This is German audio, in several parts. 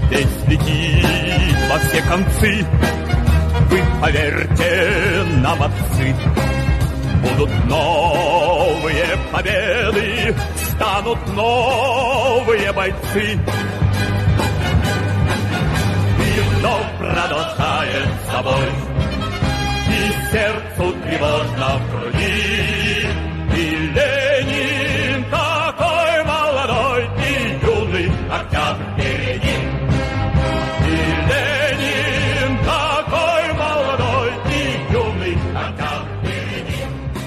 Весь летит во все концы. Вы поверьте нам, отцы, будут новые победы, станут новые бойцы. И вновь продолжает собой, и сердцу тревожно в груди. И Ленин такой молодой и юный октябрь впереди. И Ленин такой молодой и юный октябрь впереди.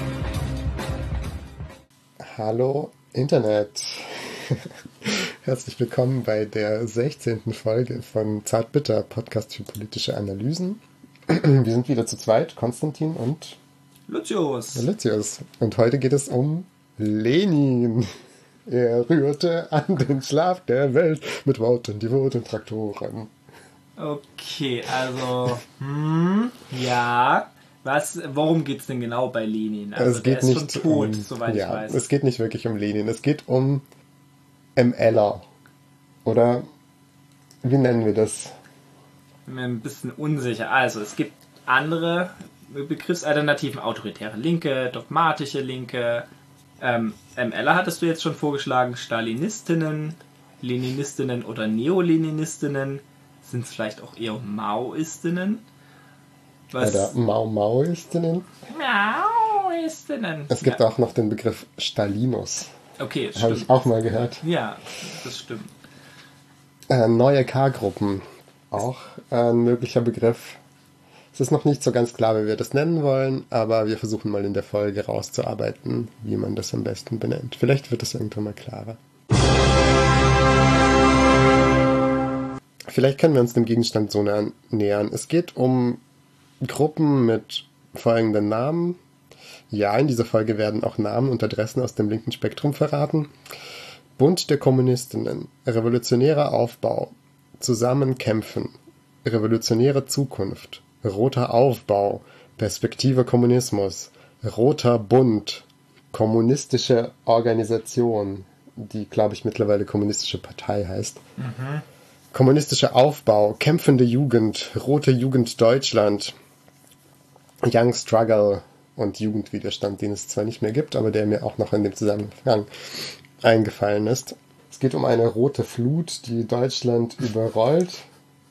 Hallo Internet. Herzlich willkommen bei der 16. Folge von Zartbitter, Podcast für politische Analysen. Wir sind wieder zu zweit, Konstantin und Lucius. Und heute geht es um Lenin. Er rührte an den Schlaf der Welt mit Worten, die wurden Traktoren. Okay, also, ja. Worum geht es denn genau bei Lenin? Also es geht der ist nicht schon tot, soweit ich weiß. Es geht nicht wirklich um Lenin, es geht um MLer. Oder wie nennen wir das? Ich bin mir ein bisschen unsicher. Also, es gibt andere Begriffsalternativen, autoritäre Linke, dogmatische Linke. MLer hattest du jetzt schon vorgeschlagen, Stalinistinnen, Leninistinnen oder Neoleninistinnen. Sind es vielleicht auch eher Maoistinnen? Oder Maoistinnen? Maoistinnen. Es gibt auch noch den Begriff Stalinus. Okay, habe ich auch mal gehört. Ja, das stimmt. Neue K-Gruppen, auch ein möglicher Begriff. Es ist noch nicht so ganz klar, wie wir das nennen wollen, aber wir versuchen mal in der Folge rauszuarbeiten, wie man das am besten benennt. Vielleicht wird es irgendwann mal klarer. Vielleicht können wir uns dem Gegenstand so nähern. Es geht um Gruppen mit folgenden Namen. Ja, in dieser Folge werden auch Namen und Adressen aus dem linken Spektrum verraten. Bund der Kommunistinnen, revolutionärer Aufbau, Zusammenkämpfen, revolutionäre Zukunft, roter Aufbau, Perspektive Kommunismus, roter Bund, kommunistische Organisation, die, glaube ich, mittlerweile kommunistische Partei heißt. Kommunistischer Aufbau, kämpfende Jugend, rote Jugend Deutschland, Young Struggle und Jugendwiderstand, den es zwar nicht mehr gibt, aber der mir auch noch in dem Zusammenhang eingefallen ist. Es geht um eine rote Flut, die Deutschland überrollt.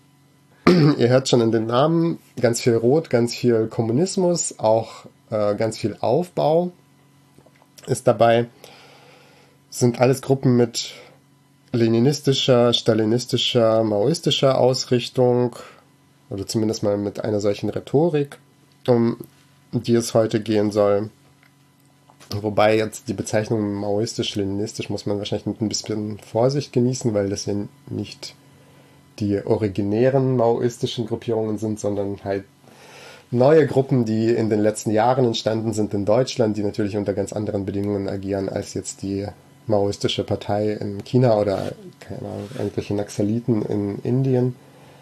Ihr hört schon in den Namen, ganz viel Rot, ganz viel Kommunismus, auch ganz viel Aufbau ist dabei. Sind alles Gruppen mit leninistischer, stalinistischer, maoistischer Ausrichtung oder zumindest mal mit einer solchen Rhetorik, um die es heute gehen soll. Wobei jetzt die Bezeichnung maoistisch-leninistisch muss man wahrscheinlich mit ein bisschen Vorsicht genießen, weil das ja nicht die originären maoistischen Gruppierungen sind, sondern halt neue Gruppen, die in den letzten Jahren entstanden sind in Deutschland, die natürlich unter ganz anderen Bedingungen agieren als jetzt die maoistische Partei in China oder keine Ahnung, irgendwelche Naxaliten in Indien.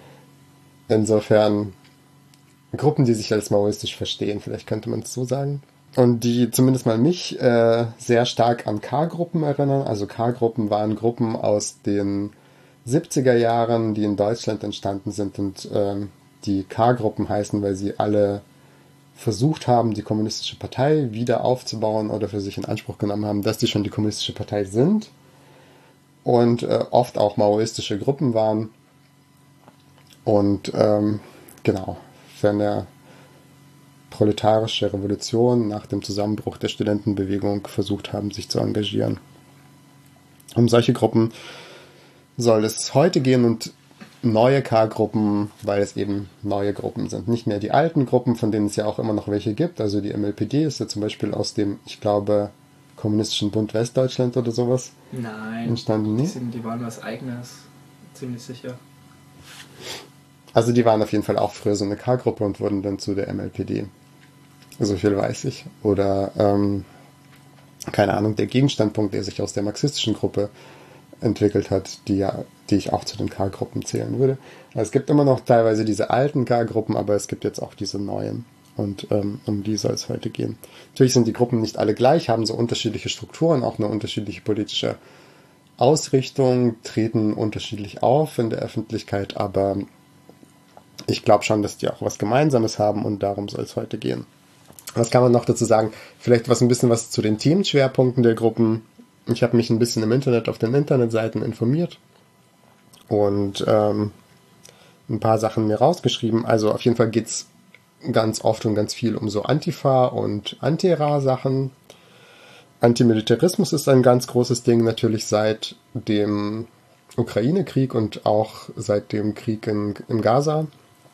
Insofern Gruppen, die sich als maoistisch verstehen, vielleicht könnte man es so sagen. Und die zumindest mal mich sehr stark an K-Gruppen erinnern. Also K-Gruppen waren Gruppen aus den 70er Jahren, die in Deutschland entstanden sind. Und die K-Gruppen heißen, weil sie alle versucht haben, die kommunistische Partei wieder aufzubauen oder für sich in Anspruch genommen haben, dass die schon die kommunistische Partei sind. Und oft auch maoistische Gruppen waren. Und genau, für eine proletarische Revolution nach dem Zusammenbruch der Studentenbewegung versucht haben, sich zu engagieren. Um solche Gruppen soll es heute gehen und neue K-Gruppen, weil es eben neue Gruppen sind. Nicht mehr die alten Gruppen, von denen es ja auch immer noch welche gibt. Also die MLPD ist ja zum Beispiel aus dem, ich glaube, Kommunistischen Bund Westdeutschland oder sowas entstanden. Die waren was Eigenes, ziemlich sicher. Also die waren auf jeden Fall auch früher so eine K-Gruppe und wurden dann zu der MLPD. So viel weiß ich. Oder, keine Ahnung, der Gegenstandpunkt, der sich aus der marxistischen Gruppe entwickelt hat, die ich auch zu den K-Gruppen zählen würde. Also es gibt immer noch teilweise diese alten K-Gruppen, aber es gibt jetzt auch diese neuen. Und um die soll es heute gehen. Natürlich sind die Gruppen nicht alle gleich, haben so unterschiedliche Strukturen, auch eine unterschiedliche politische Ausrichtung, treten unterschiedlich auf in der Öffentlichkeit, aber ich glaube schon, dass die auch was Gemeinsames haben und darum soll es heute gehen. Was kann man noch dazu sagen? Vielleicht ein bisschen was zu den Themenschwerpunkten der Gruppen. Ich habe mich ein bisschen im Internet auf den Internetseiten informiert und ein paar Sachen mir rausgeschrieben. Also auf jeden Fall geht es ganz oft und ganz viel um so Antifa und Anti-Ra-Sachen. Antimilitarismus ist ein ganz großes Ding, natürlich seit dem Ukraine-Krieg und auch seit dem Krieg im Gaza.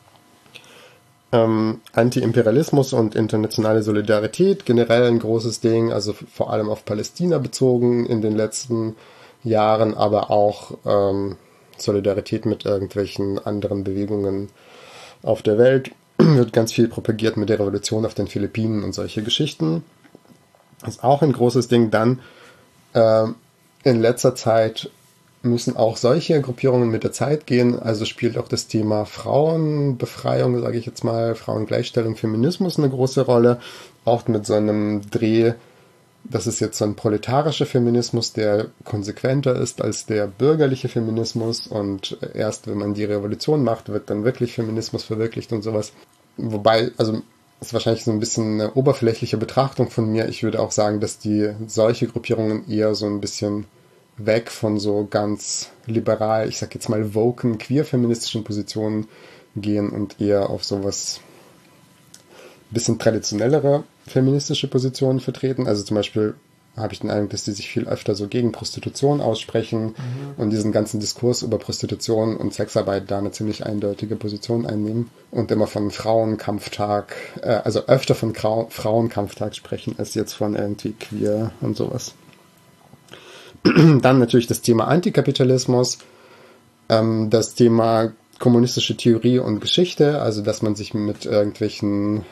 Anti-Imperialismus und internationale Solidarität, generell ein großes Ding, also vor allem auf Palästina bezogen in den letzten Jahren, aber auch Solidarität mit irgendwelchen anderen Bewegungen auf der Welt. Wird ganz viel propagiert mit der Revolution auf den Philippinen und solche Geschichten. Das ist auch ein großes Ding. Dann in letzter Zeit müssen auch solche Gruppierungen mit der Zeit gehen. Also spielt auch das Thema Frauenbefreiung, sage ich jetzt mal, Frauengleichstellung, Feminismus eine große Rolle. Auch mit so einem Dreh, das ist jetzt so ein proletarischer Feminismus, der konsequenter ist als der bürgerliche Feminismus. Und erst wenn man die Revolution macht, wird dann wirklich Feminismus verwirklicht und sowas. Wobei, also das ist wahrscheinlich so ein bisschen eine oberflächliche Betrachtung von mir. Ich würde auch sagen, dass die solche Gruppierungen eher so ein bisschen weg von so ganz liberal, ich sag jetzt mal woken, queer-feministischen Positionen gehen und eher auf sowas ein bisschen traditionellere feministische Positionen vertreten. Also zum Beispiel habe ich den Eindruck, dass die sich viel öfter so gegen Prostitution aussprechen und diesen ganzen Diskurs über Prostitution und Sexarbeit da eine ziemlich eindeutige Position einnehmen und immer von Frauenkampftag, also öfter von Frauenkampftag sprechen, als jetzt von irgendwie queer und sowas. Dann natürlich das Thema Antikapitalismus, das Thema kommunistische Theorie und Geschichte, also dass man sich mit irgendwelche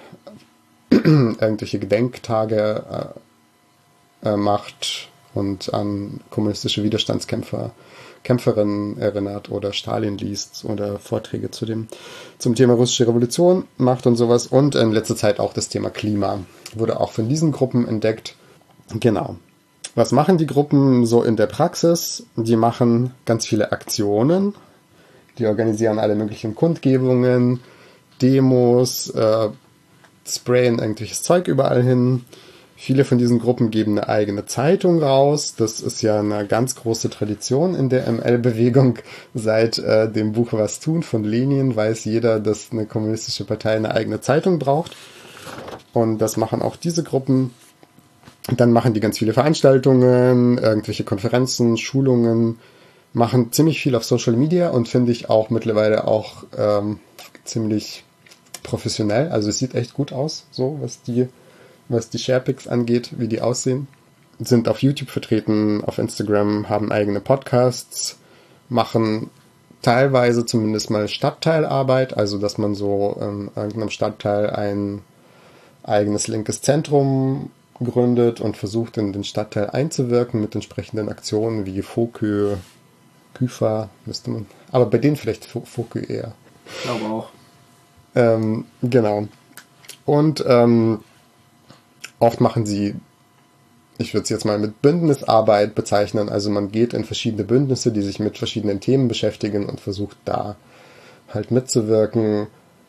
Gedenktage macht und an kommunistische Kämpferinnen erinnert oder Stalin liest oder Vorträge zum Thema russische Revolution macht und sowas. Und in letzter Zeit auch das Thema Klima wurde auch von diesen Gruppen entdeckt. Genau. Was machen die Gruppen so in der Praxis? Die machen ganz viele Aktionen. Die organisieren alle möglichen Kundgebungen, Demos, sprayen irgendwelches Zeug überall hin. Viele von diesen Gruppen geben eine eigene Zeitung raus. Das ist ja eine ganz große Tradition in der ML-Bewegung. Seit dem Buch Was tun von Lenin weiß jeder, dass eine kommunistische Partei eine eigene Zeitung braucht. Und das machen auch diese Gruppen. Dann machen die ganz viele Veranstaltungen, irgendwelche Konferenzen, Schulungen, machen ziemlich viel auf Social Media und finde ich auch mittlerweile auch ziemlich professionell. Also es sieht echt gut aus, so was die Sharepics angeht, wie die aussehen. Sind auf YouTube vertreten, auf Instagram, haben eigene Podcasts, machen teilweise zumindest mal Stadtteilarbeit, also dass man so in irgendeinem Stadtteil ein eigenes linkes Zentrum gründet und versucht, in den Stadtteil einzuwirken mit entsprechenden Aktionen wie Fokö, Küfer, müsste man. Aber bei denen vielleicht Fokö eher. Ich glaube auch. Genau. Und oft machen sie, ich würde es jetzt mal mit Bündnisarbeit bezeichnen, also man geht in verschiedene Bündnisse, die sich mit verschiedenen Themen beschäftigen und versucht da halt mitzuwirken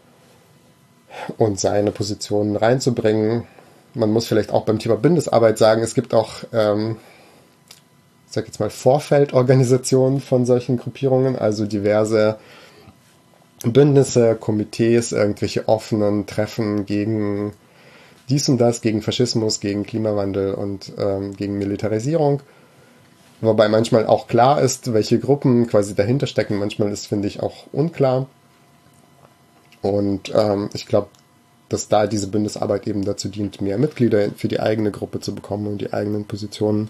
und seine Positionen reinzubringen. Man muss vielleicht auch beim Thema Bündnisarbeit sagen, es gibt auch, ich sag jetzt mal, Vorfeldorganisationen von solchen Gruppierungen, also diverse Bündnisse, Komitees, irgendwelche offenen Treffen gegen dies und das, gegen Faschismus, gegen Klimawandel und gegen Militarisierung. Wobei manchmal auch klar ist, welche Gruppen quasi dahinter stecken. Manchmal ist, finde ich, auch unklar. Und ich glaube, dass da diese Bündnisarbeit eben dazu dient, mehr Mitglieder für die eigene Gruppe zu bekommen und die eigenen Positionen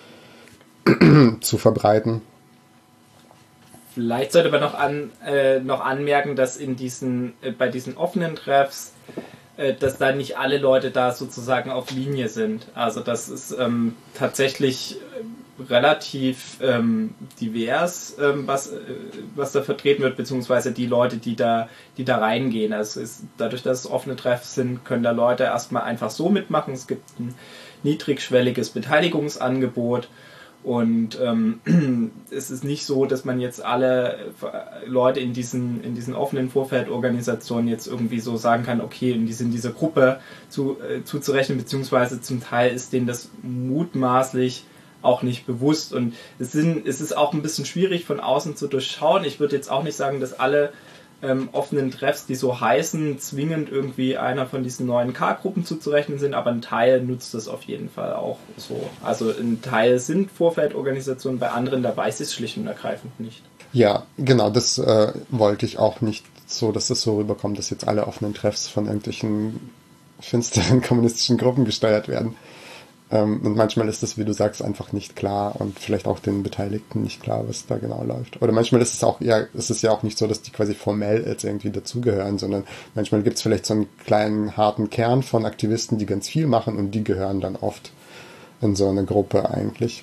zu verbreiten. Vielleicht sollte man noch anmerken, dass bei diesen offenen Treffs, dass da nicht alle Leute da sozusagen auf Linie sind. Also das ist tatsächlich relativ divers, was da vertreten wird, beziehungsweise die Leute, die da reingehen. Also dadurch, dass es offene Treffs sind, können da Leute erstmal einfach so mitmachen. Es gibt ein niedrigschwelliges Beteiligungsangebot Und es ist nicht so, dass man jetzt alle Leute in diesen offenen Vorfeldorganisationen jetzt irgendwie so sagen kann, okay, die sind dieser Gruppe zuzurechnen, beziehungsweise zum Teil ist denen das mutmaßlich auch nicht bewusst. Und es ist auch ein bisschen schwierig von außen zu durchschauen. Ich würde jetzt auch nicht sagen, dass alle offenen Treffs, die so heißen, zwingend irgendwie einer von diesen neuen K-Gruppen zuzurechnen sind, aber ein Teil nutzt das auf jeden Fall auch so. Also ein Teil sind Vorfeldorganisationen, bei anderen, da weiß ich es schlicht und ergreifend nicht. Ja, genau, das wollte ich auch nicht so, dass es so rüberkommt, dass jetzt alle offenen Treffs von irgendwelchen finsteren kommunistischen Gruppen gesteuert werden. Und manchmal ist es, wie du sagst, einfach nicht klar und vielleicht auch den Beteiligten nicht klar, was da genau läuft. Oder manchmal ist es ja auch nicht so, dass die quasi formell jetzt irgendwie dazugehören, sondern manchmal gibt es vielleicht so einen kleinen, harten Kern von Aktivisten, die ganz viel machen und die gehören dann oft in so eine Gruppe eigentlich.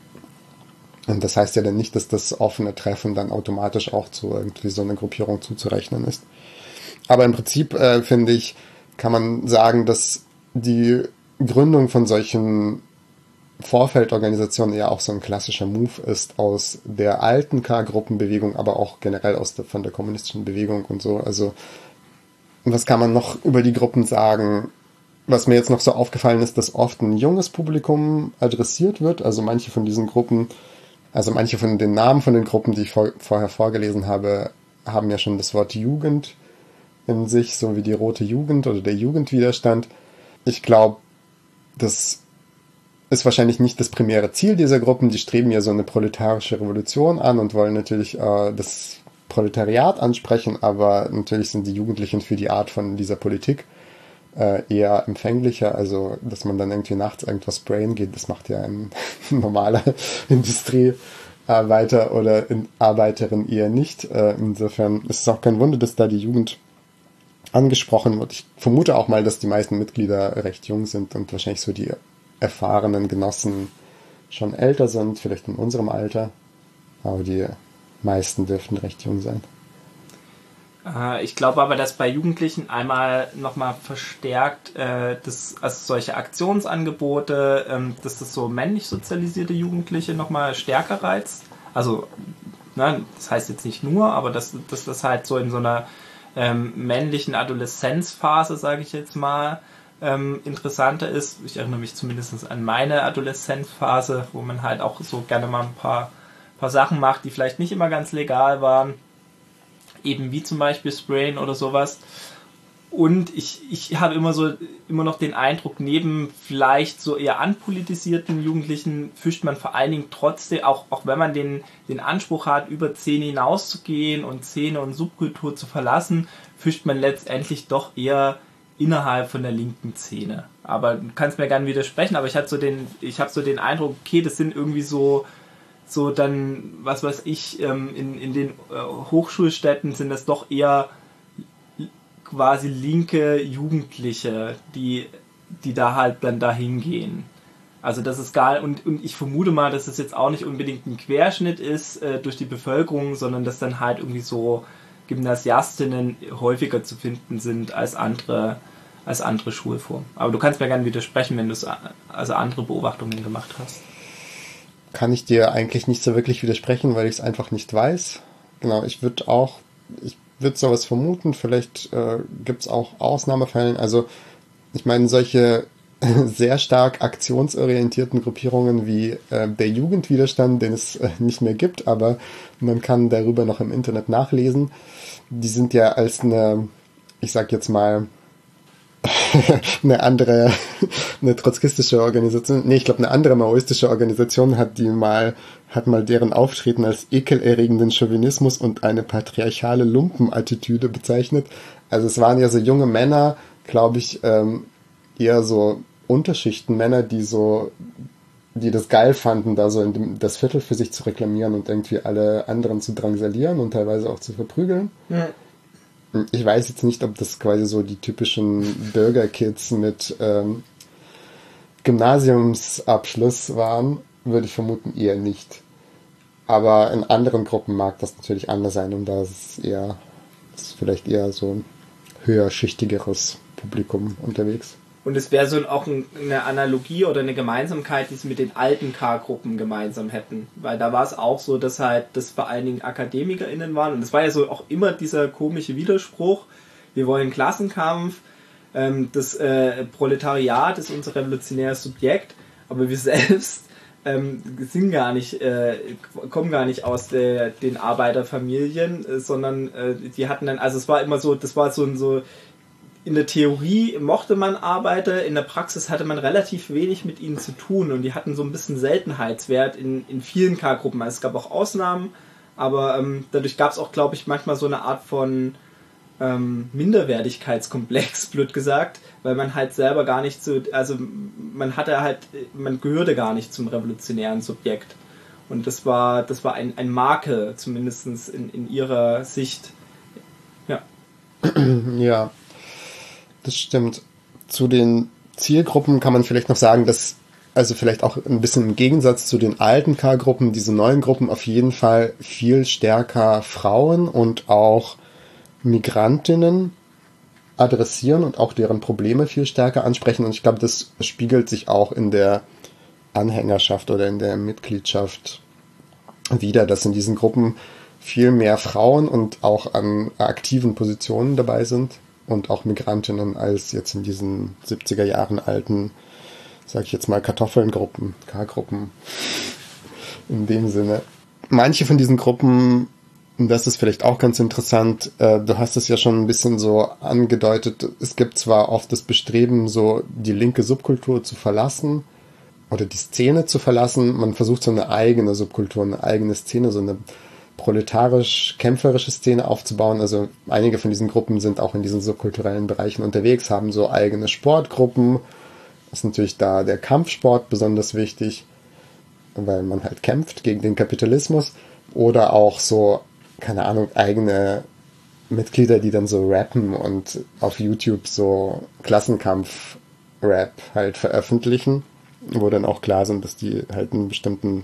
Und das heißt ja dann nicht, dass das offene Treffen dann automatisch auch zu irgendwie so einer Gruppierung zuzurechnen ist. Aber im Prinzip, finde ich, kann man sagen, dass die Gründung von solchen Vorfeldorganisationen ja auch so ein klassischer Move ist aus der alten K-Gruppenbewegung, aber auch generell von der kommunistischen Bewegung und so. Also was kann man noch über die Gruppen sagen? Was mir jetzt noch so aufgefallen ist, dass oft ein junges Publikum adressiert wird. Also manche von diesen Gruppen, also manche von den Namen von den Gruppen, die ich vorher vorgelesen habe, haben ja schon das Wort Jugend in sich, so wie die Rote Jugend oder der Jugendwiderstand. Ich glaube, das ist wahrscheinlich nicht das primäre Ziel dieser Gruppen. Die streben ja so eine proletarische Revolution an und wollen natürlich das Proletariat ansprechen, aber natürlich sind die Jugendlichen für die Art von dieser Politik eher empfänglicher. Also, dass man dann irgendwie nachts irgendwas sprayen geht, das macht ja ein normaler Industriearbeiter oder Arbeiterin eher nicht. Insofern ist es auch kein Wunder, dass da die Jugend angesprochen wird. Ich vermute auch mal, dass die meisten Mitglieder recht jung sind und wahrscheinlich so die erfahrenen Genossen schon älter sind, vielleicht in unserem Alter, aber die meisten dürften recht jung sein. Ich glaube aber, dass bei Jugendlichen einmal nochmal verstärkt, also solche Aktionsangebote, dass das so männlich sozialisierte Jugendliche nochmal stärker reizt. Also, ne, das heißt jetzt nicht nur, aber dass das halt so in so einer männlichen Adoleszenzphase, sage ich jetzt mal, interessanter ist. Ich erinnere mich zumindest an meine Adoleszenzphase, wo man halt auch so gerne mal ein paar Sachen macht, die vielleicht nicht immer ganz legal waren, eben wie zum Beispiel Sprayen oder sowas. Und ich habe immer noch den Eindruck, neben vielleicht so eher anpolitisierten Jugendlichen fischt man vor allen Dingen trotzdem, auch wenn man den Anspruch hat, über Szene hinauszugehen und Szene und Subkultur zu verlassen, fischt man letztendlich doch eher innerhalb von der linken Szene. Aber du kannst mir gerne widersprechen, aber ich habe so den Eindruck, okay, das sind irgendwie so dann, was weiß ich, in den Hochschulstädten sind das doch eher quasi linke Jugendliche, die da halt dann dahin gehen. Also das ist gar und ich vermute mal, dass es jetzt auch nicht unbedingt ein Querschnitt ist durch die Bevölkerung, sondern dass dann halt irgendwie so Gymnasiastinnen häufiger zu finden sind als andere Schulformen. Aber du kannst mir gerne widersprechen, wenn du also andere Beobachtungen gemacht hast. Kann ich dir eigentlich nicht so wirklich widersprechen, weil ich es einfach nicht weiß. Genau, ich würde sowas vermuten, vielleicht gibt es auch Ausnahmefällen. Also ich meine, solche sehr stark aktionsorientierten Gruppierungen wie der Jugendwiderstand, den es nicht mehr gibt, aber man kann darüber noch im Internet nachlesen. Die sind ja als eine trotzkistische Organisation, ich glaube eine andere maoistische Organisation hat mal deren Auftreten als ekelerregenden Chauvinismus und eine patriarchale Lumpenattitüde bezeichnet. Also es waren ja so junge Männer, glaube ich, eher so Unterschichtenmänner, die das geil fanden, da so das Viertel für sich zu reklamieren und irgendwie alle anderen zu drangsalieren und teilweise auch zu verprügeln. Ja. Ich weiß jetzt nicht, ob das quasi so die typischen Bürgerkids mit Gymnasiumsabschluss waren, würde ich vermuten eher nicht. Aber in anderen Gruppen mag das natürlich anders sein und da ist vielleicht eher so ein höherschichtigeres Publikum unterwegs. Und es wäre so auch eine Analogie oder eine Gemeinsamkeit, die sie mit den alten K-Gruppen gemeinsam hätten. Weil da war es auch so, dass halt das vor allen Dingen AkademikerInnen waren. Und das war ja so auch immer dieser komische Widerspruch. Wir wollen Klassenkampf, das Proletariat ist unser revolutionäres Subjekt, aber wir selbst sind kommen gar nicht aus den Arbeiterfamilien, sondern die hatten dann, also es war immer so, das war so in der Theorie mochte man Arbeiter, in der Praxis hatte man relativ wenig mit ihnen zu tun und die hatten so ein bisschen Seltenheitswert in vielen K-Gruppen. Also es gab auch Ausnahmen, aber dadurch gab es auch, glaube ich, manchmal so eine Art von Minderwertigkeitskomplex, blöd gesagt, weil man halt selber gar nicht man gehörte gar nicht zum revolutionären Subjekt. Und das war ein Makel, zumindest in ihrer Sicht. Ja. Ja. Das stimmt. Zu den Zielgruppen kann man vielleicht noch sagen, dass, also vielleicht auch ein bisschen im Gegensatz zu den alten K-Gruppen, diese neuen Gruppen auf jeden Fall viel stärker Frauen und auch Migrantinnen adressieren und auch deren Probleme viel stärker ansprechen. Und ich glaube, das spiegelt sich auch in der Anhängerschaft oder in der Mitgliedschaft wider, dass in diesen Gruppen viel mehr Frauen und auch an aktiven Positionen dabei sind. Und auch Migrantinnen als jetzt in diesen 70er Jahren alten, sag ich jetzt mal, Kartoffelngruppen, K-Gruppen. In dem Sinne. Manche von diesen Gruppen, und das ist vielleicht auch ganz interessant, du hast es ja schon ein bisschen so angedeutet, es gibt zwar oft das Bestreben, so die linke Subkultur zu verlassen oder die Szene zu verlassen, man versucht so eine eigene Subkultur, eine eigene Szene, so eine proletarisch-kämpferische Szene aufzubauen. Also einige von diesen Gruppen sind auch in diesen subkulturellen Bereichen unterwegs, haben so eigene Sportgruppen. Ist natürlich da der Kampfsport besonders wichtig, weil man halt kämpft gegen den Kapitalismus. Oder auch so, keine Ahnung, eigene Mitglieder, die dann so rappen und auf YouTube so Klassenkampf-Rap halt veröffentlichen, wo dann auch klar sind, dass die halt einen bestimmten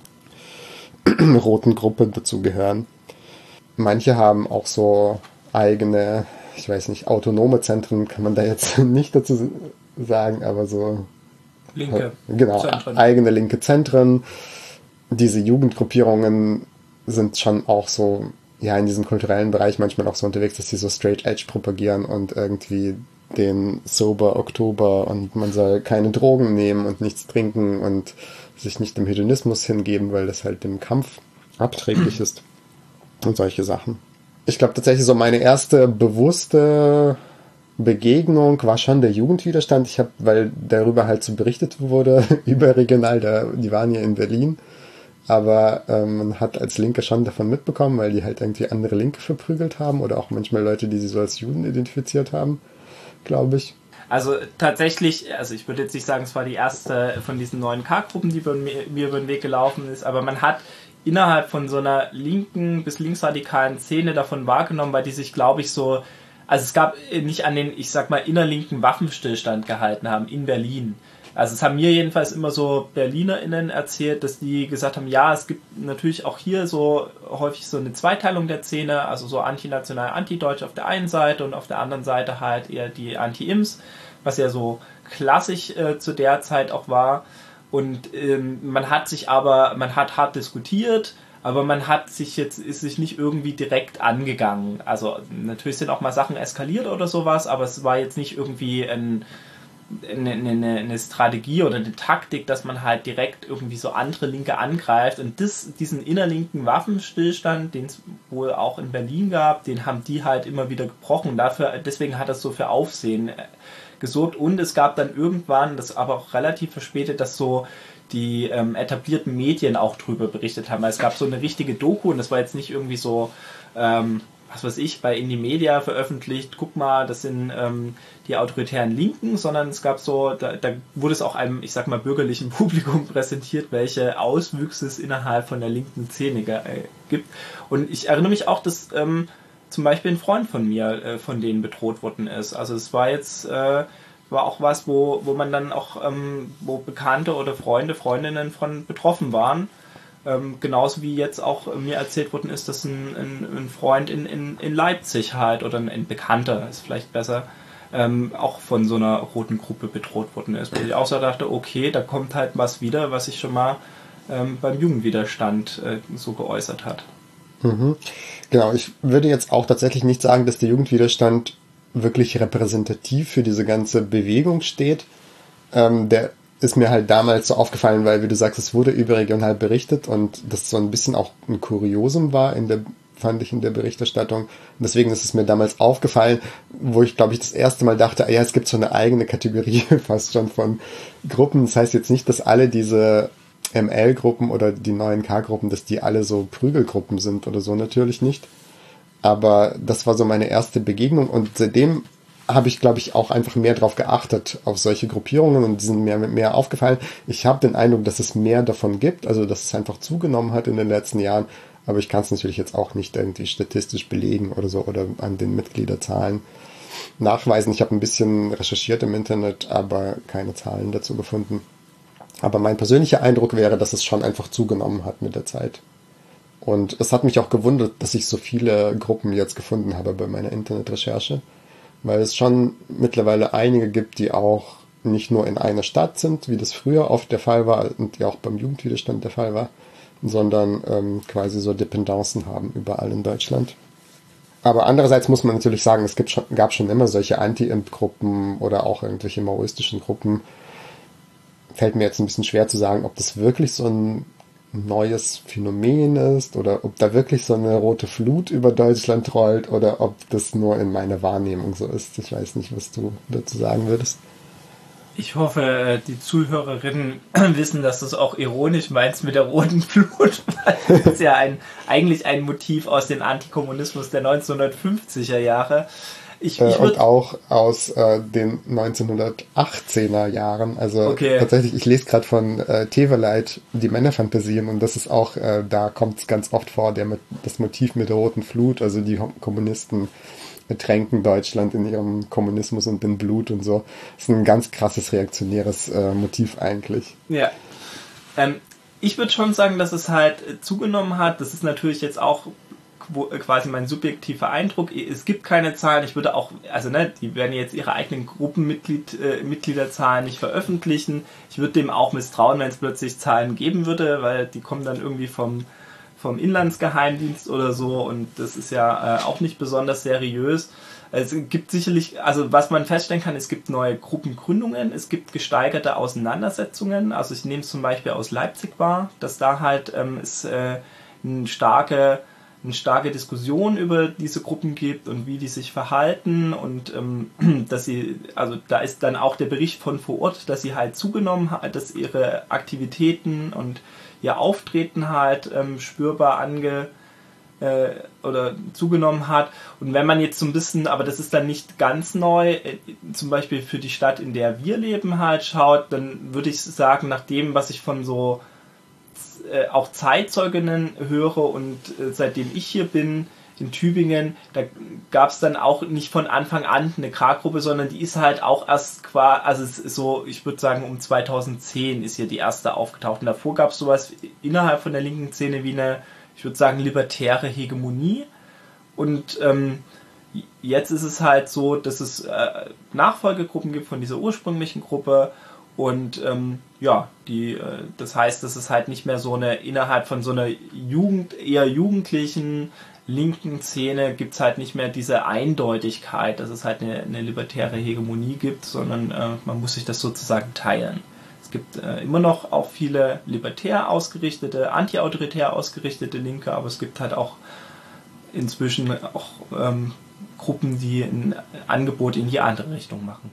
roten Gruppe dazu gehören. Manche haben auch so eigene, ich weiß nicht, autonome Zentren, kann man da jetzt nicht dazu sagen, aber so linke genau, Zentren. Eigene linke Zentren. Diese Jugendgruppierungen sind schon auch so, ja, in diesem kulturellen Bereich manchmal auch so unterwegs, dass sie so Straight Edge propagieren und irgendwie den Sober Oktober und man soll keine Drogen nehmen und nichts trinken und sich nicht dem Hedonismus hingeben, weil das halt dem Kampf abträglich ist und solche Sachen. Ich glaube tatsächlich so meine erste bewusste Begegnung war schon der Jugendwiderstand. Weil darüber halt so berichtet wurde, überregional, die waren ja in Berlin, aber man hat als Linke schon davon mitbekommen, weil die halt irgendwie andere Linke verprügelt haben oder auch manchmal Leute, die sie so als Juden identifiziert haben, glaube ich. Also tatsächlich, also ich würde jetzt nicht sagen, es war die erste von diesen neuen K-Gruppen, die mir über den Weg gelaufen ist, aber man hat innerhalb von so einer linken bis linksradikalen Szene davon wahrgenommen, weil die sich, glaube ich, so, also es gab nicht an den, ich sag mal, innerlinken Waffenstillstand gehalten haben in Berlin. Also es haben mir jedenfalls immer so BerlinerInnen erzählt, dass die gesagt haben, ja, es gibt natürlich auch hier so häufig so eine Zweiteilung der Szene, also so antinational, antideutsch auf der einen Seite und auf der anderen Seite halt eher die Anti-Ims, was ja so klassisch zu der Zeit auch war. Und man hat hart diskutiert, aber ist sich nicht irgendwie direkt angegangen. Also natürlich sind auch mal Sachen eskaliert oder sowas, aber es war jetzt nicht irgendwie eine Strategie oder eine Taktik, dass man halt direkt irgendwie so andere Linke angreift. Und diesen innerlinken Waffenstillstand, den es wohl auch in Berlin gab, den haben die halt immer wieder gebrochen. Deswegen hat das so für Aufsehen gesorgt. Und es gab dann irgendwann, das aber auch relativ verspätet, dass so die etablierten Medien auch drüber berichtet haben. Es gab so eine richtige Doku und das war jetzt nicht irgendwie so was weiß ich, bei Indie Media veröffentlicht, guck mal, das sind die autoritären Linken, sondern es gab so, da wurde es auch einem, ich sag mal, bürgerlichen Publikum präsentiert, welche Auswüchse es innerhalb von der linken Szene gibt. Und ich erinnere mich auch, dass zum Beispiel ein Freund von mir von denen bedroht worden ist. Also es war jetzt, war auch was, wo man dann auch, wo Bekannte oder Freundinnen von betroffen waren. Genauso wie jetzt auch mir erzählt worden ist, dass ein Freund in Leipzig halt, oder ein Bekannter, ist vielleicht besser, auch von so einer roten Gruppe bedroht worden ist. Weil ich auch so dachte, okay, da kommt halt was wieder, was sich schon mal beim Jugendwiderstand so geäußert hat. Mhm. Genau, ich würde jetzt auch tatsächlich nicht sagen, dass der Jugendwiderstand wirklich repräsentativ für diese ganze Bewegung steht. Der ist mir halt damals so aufgefallen, weil, wie du sagst, es wurde überregional berichtet und das so ein bisschen auch ein Kuriosum war fand ich in der Berichterstattung. Und deswegen ist es mir damals aufgefallen, wo ich, glaube ich, das erste Mal dachte, ja, es gibt so eine eigene Kategorie fast schon von Gruppen. Das heißt jetzt nicht, dass alle diese ML-Gruppen oder die neuen K-Gruppen, dass die alle so Prügelgruppen sind oder so, natürlich nicht. Aber das war so meine erste Begegnung und seitdem habe ich, glaube ich, auch einfach mehr drauf geachtet, auf solche Gruppierungen und die sind mir mehr aufgefallen. Ich habe den Eindruck, dass es mehr davon gibt, also dass es einfach zugenommen hat in den letzten Jahren, aber ich kann es natürlich jetzt auch nicht irgendwie statistisch belegen oder so oder an den Mitgliederzahlen nachweisen. Ich habe ein bisschen recherchiert im Internet, aber keine Zahlen dazu gefunden. Aber mein persönlicher Eindruck wäre, dass es schon einfach zugenommen hat mit der Zeit. Und es hat mich auch gewundert, dass ich so viele Gruppen jetzt gefunden habe bei meiner Internetrecherche, weil es schon mittlerweile einige gibt, die auch nicht nur in einer Stadt sind, wie das früher oft der Fall war und die auch beim Jugendwiderstand der Fall war, sondern quasi so Dependancen haben überall in Deutschland. Aber andererseits muss man natürlich sagen, es gab schon immer solche Anti-Imp-Gruppen oder auch irgendwelche maoistischen Gruppen. Fällt mir jetzt ein bisschen schwer zu sagen, ob das wirklich so ein neues Phänomen ist oder ob da wirklich so eine rote Flut über Deutschland rollt oder ob das nur in meiner Wahrnehmung so ist. Ich weiß nicht, was du dazu sagen würdest. Ich hoffe, die Zuhörerinnen wissen, dass du es auch ironisch meinst mit der roten Flut, weil das ist ja eigentlich ein Motiv aus dem Antikommunismus der 1950er Jahre. Und auch aus den 1918er Jahren. Also tatsächlich, ich lese gerade von Teveleit die Männerfantasien und das ist auch, da kommt es ganz oft vor, das Motiv mit der roten Flut, also die Kommunisten ertränken Deutschland in ihrem Kommunismus und in Blut und so. Das ist ein ganz krasses reaktionäres Motiv eigentlich. Ja. Ich würde schon sagen, dass es halt zugenommen hat. Das ist natürlich jetzt auch quasi mein subjektiver Eindruck. Es gibt keine Zahlen. Ich würde auch, also die werden jetzt ihre eigenen Gruppenmitgliederzahlen nicht veröffentlichen. Ich würde dem auch misstrauen, wenn es plötzlich Zahlen geben würde, weil die kommen dann irgendwie vom Inlandsgeheimdienst oder so und das ist ja auch nicht besonders seriös. Es gibt sicherlich, also was man feststellen kann, es gibt neue Gruppengründungen, es gibt gesteigerte Auseinandersetzungen. Also ich nehme es zum Beispiel aus Leipzig wahr, dass da halt es eine starke Diskussion über diese Gruppen gibt und wie die sich verhalten und dass sie, also da ist dann auch der Bericht von vor Ort, dass sie halt zugenommen hat, dass ihre Aktivitäten und ihr Auftreten halt spürbar oder zugenommen hat. Und wenn man jetzt so ein bisschen, aber das ist dann nicht ganz neu, zum Beispiel für die Stadt, in der wir leben halt schaut, dann würde ich sagen, nach dem, was ich von so auch Zeitzeuginnen höre und seitdem ich hier bin in Tübingen, da gab es dann auch nicht von Anfang an eine K-Gruppe, sondern die ist halt auch erst quasi, also es ist so, ich würde sagen um 2010 ist hier die erste aufgetaucht und davor gab es sowas innerhalb von der linken Szene wie eine, ich würde sagen, libertäre Hegemonie und jetzt ist es halt so, dass es Nachfolgegruppen gibt von dieser ursprünglichen Gruppe und das heißt, dass es halt nicht mehr so eine, innerhalb von so einer eher jugendlichen linken Szene gibt es halt nicht mehr diese Eindeutigkeit, dass es halt eine libertäre Hegemonie gibt, sondern man muss sich das sozusagen teilen. Es gibt immer noch auch viele libertär ausgerichtete, antiautoritär ausgerichtete Linke, aber es gibt halt auch inzwischen auch Gruppen, die ein Angebot in die andere Richtung machen.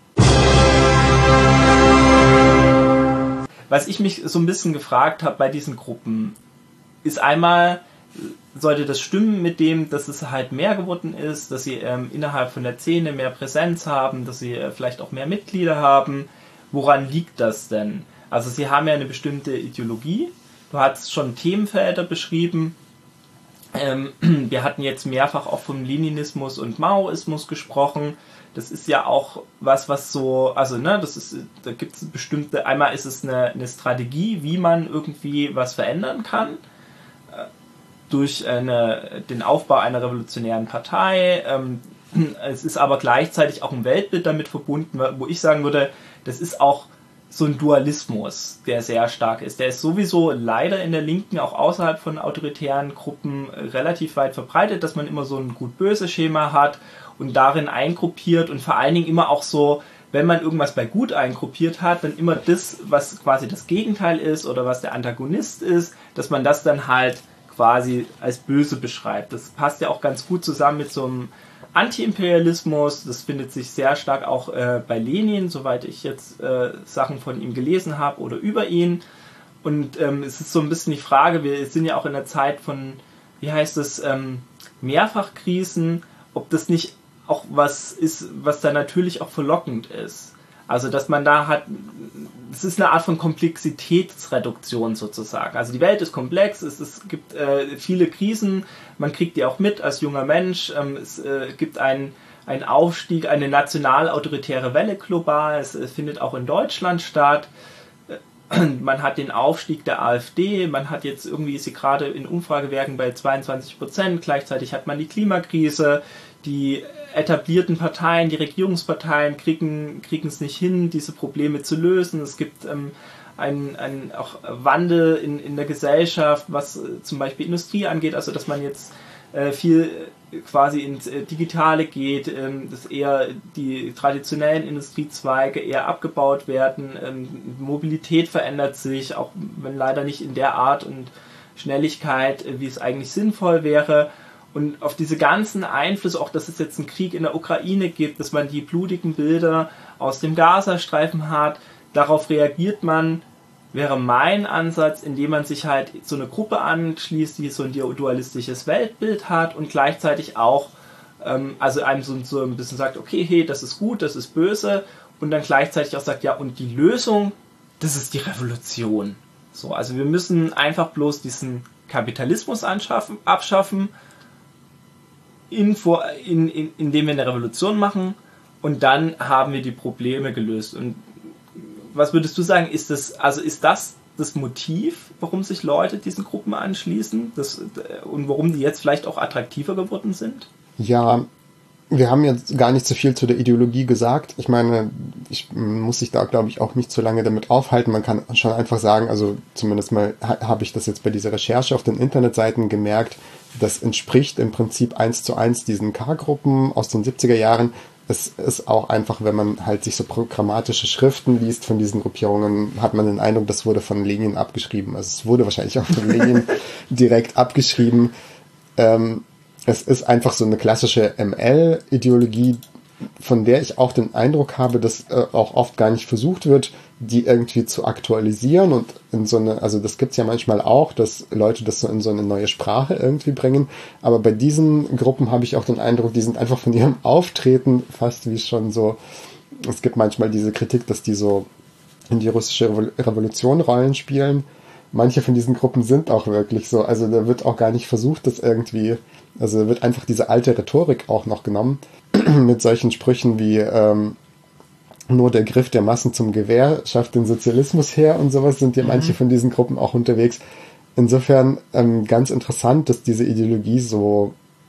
Was ich mich so ein bisschen gefragt habe bei diesen Gruppen, ist einmal, sollte das stimmen mit dem, dass es halt mehr geworden ist, dass sie innerhalb von der Szene mehr Präsenz haben, dass sie vielleicht auch mehr Mitglieder haben. Woran liegt das denn? Also sie haben ja eine bestimmte Ideologie. Du hast schon Themenfelder beschrieben. Wir hatten jetzt mehrfach auch vom Leninismus und Maoismus gesprochen. Das ist ja auch was so, also das ist, da gibt es bestimmte, einmal ist es eine Strategie, wie man irgendwie was verändern kann, durch den Aufbau einer revolutionären Partei, Es ist aber gleichzeitig auch ein Weltbild damit verbunden, wo ich sagen würde, das ist auch so ein Dualismus, der sehr stark ist. Der ist sowieso leider in der Linken, auch außerhalb von autoritären Gruppen, relativ weit verbreitet, dass man immer so ein Gut-Böse-Schema hat und darin eingruppiert und vor allen Dingen immer auch so, wenn man irgendwas bei Gut eingruppiert hat, dann immer das, was quasi das Gegenteil ist oder was der Antagonist ist, dass man das dann halt quasi als böse beschreibt. Das passt ja auch ganz gut zusammen mit so einem Anti-Imperialismus. Das findet sich sehr stark auch bei Lenin, soweit ich jetzt Sachen von ihm gelesen habe oder über ihn. Und es ist so ein bisschen die Frage, wir sind ja auch in der Zeit von, wie heißt es, Mehrfachkrisen, ob das nicht auch was ist, was da natürlich auch verlockend ist. Also, dass man da hat, es ist eine Art von Komplexitätsreduktion sozusagen. Also die Welt ist komplex, es gibt viele Krisen, man kriegt die auch mit als junger Mensch. Es gibt einen Aufstieg, eine national-autoritäre Welle global, es findet auch in Deutschland statt. Man hat den Aufstieg der AfD, man hat jetzt irgendwie, ist sie gerade in Umfragewerken bei 22%, gleichzeitig hat man die Klimakrise, die etablierten Parteien, die Regierungsparteien kriegen es nicht hin, diese Probleme zu lösen. Es gibt einen auch Wandel in der Gesellschaft, was zum Beispiel Industrie angeht, also dass man jetzt viel quasi ins Digitale geht, dass eher die traditionellen Industriezweige eher abgebaut werden. Mobilität verändert sich, auch wenn leider nicht in der Art und Schnelligkeit, wie es eigentlich sinnvoll wäre. Und auf diese ganzen Einflüsse, auch dass es jetzt einen Krieg in der Ukraine gibt, dass man die blutigen Bilder aus dem Gazastreifen hat, darauf reagiert man, wäre mein Ansatz, indem man sich halt so eine Gruppe anschließt, die so ein dualistisches Weltbild hat und gleichzeitig auch, also einem so ein bisschen sagt, okay, hey, das ist gut, das ist böse und dann gleichzeitig auch sagt, ja, und die Lösung, das ist die Revolution. So, also wir müssen einfach bloß diesen Kapitalismus abschaffen, indem wir eine Revolution machen und dann haben wir die Probleme gelöst. Und was würdest du sagen, ist das das Motiv, warum sich Leute diesen Gruppen anschließen und warum die jetzt vielleicht auch attraktiver geworden sind? Ja, wir haben jetzt gar nicht so viel zu der Ideologie gesagt. Ich meine, ich muss sich da, glaube ich, auch nicht so lange damit aufhalten. Man kann schon einfach sagen, also zumindest mal habe ich das jetzt bei dieser Recherche auf den Internetseiten gemerkt, das entspricht im Prinzip 1:1 diesen K-Gruppen aus den 70er Jahren. Es ist auch einfach, wenn man halt sich so programmatische Schriften liest von diesen Gruppierungen, hat man den Eindruck, das wurde von Lenin abgeschrieben. Also es wurde wahrscheinlich auch von Lenin direkt abgeschrieben. Es ist einfach so eine klassische ML-Ideologie, von der ich auch den Eindruck habe, dass auch oft gar nicht versucht wird, die irgendwie zu aktualisieren und in so eine, also das gibt's ja manchmal auch, dass Leute das so in so eine neue Sprache irgendwie bringen, aber bei diesen Gruppen habe ich auch den Eindruck, die sind einfach von ihrem Auftreten fast wie schon so, es gibt manchmal diese Kritik, dass die so in die russische Revolution Rollen spielen. Manche von diesen Gruppen sind auch wirklich so, also da wird auch gar nicht versucht, das irgendwie, also da wird einfach diese alte Rhetorik auch noch genommen, mit solchen Sprüchen wie nur der Griff der Massen zum Gewehr schafft den Sozialismus her und sowas, sind ja manche von diesen Gruppen auch unterwegs. Insofern ganz interessant, dass diese Ideologie so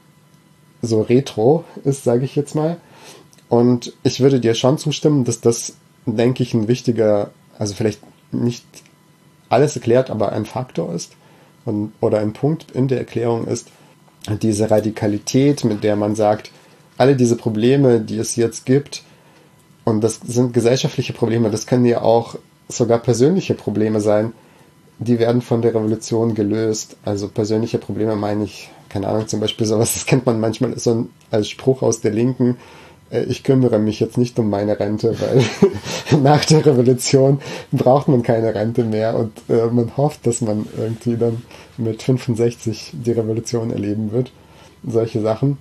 retro ist, sage ich jetzt mal. Und ich würde dir schon zustimmen, dass das, denke ich, ein wichtiger, also vielleicht nicht alles erklärt, aber ein Faktor ist oder ein Punkt in der Erklärung ist, diese Radikalität, mit der man sagt, alle diese Probleme, die es jetzt gibt, und das sind gesellschaftliche Probleme, das können ja auch sogar persönliche Probleme sein, die werden von der Revolution gelöst. Also persönliche Probleme meine ich, keine Ahnung, zum Beispiel sowas, das kennt man manchmal so als Spruch aus der Linken, ich kümmere mich jetzt nicht um meine Rente, weil nach der Revolution braucht man keine Rente mehr und man hofft, dass man irgendwie dann mit 65 die Revolution erleben wird. Solche Sachen.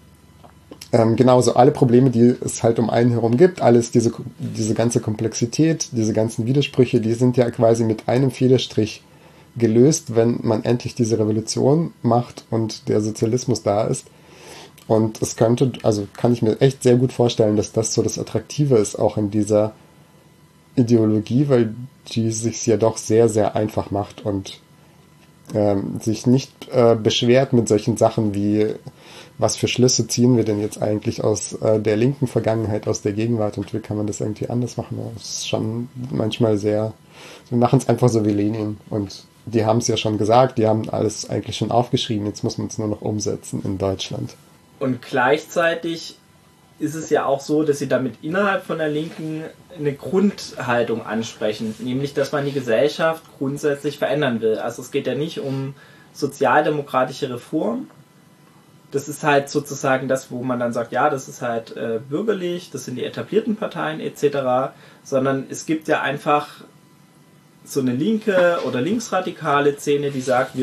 Genauso alle Probleme, die es halt um einen herum gibt, alles diese ganze Komplexität, diese ganzen Widersprüche, die sind ja quasi mit einem Federstrich gelöst, wenn man endlich diese Revolution macht und der Sozialismus da ist. Und es könnte, also kann ich mir echt sehr gut vorstellen, dass das so das Attraktive ist, auch in dieser Ideologie, weil die sich ja doch sehr, sehr einfach macht und sich nicht beschwert mit solchen Sachen wie, was für Schlüsse ziehen wir denn jetzt eigentlich aus der linken Vergangenheit, aus der Gegenwart und wie kann man das irgendwie anders machen. Das ist schon manchmal sehr, wir machen es einfach so wie Lenin und die haben es ja schon gesagt, die haben alles eigentlich schon aufgeschrieben, jetzt muss man es nur noch umsetzen in Deutschland. Und gleichzeitig ist es ja auch so, dass sie damit innerhalb von der Linken eine Grundhaltung ansprechen, nämlich, dass man die Gesellschaft grundsätzlich verändern will. Also es geht ja nicht um sozialdemokratische Reform. Das ist halt sozusagen das, wo man dann sagt, ja, das ist halt bürgerlich, das sind die etablierten Parteien etc., sondern es gibt ja einfach so eine linke oder linksradikale Szene, die sagt,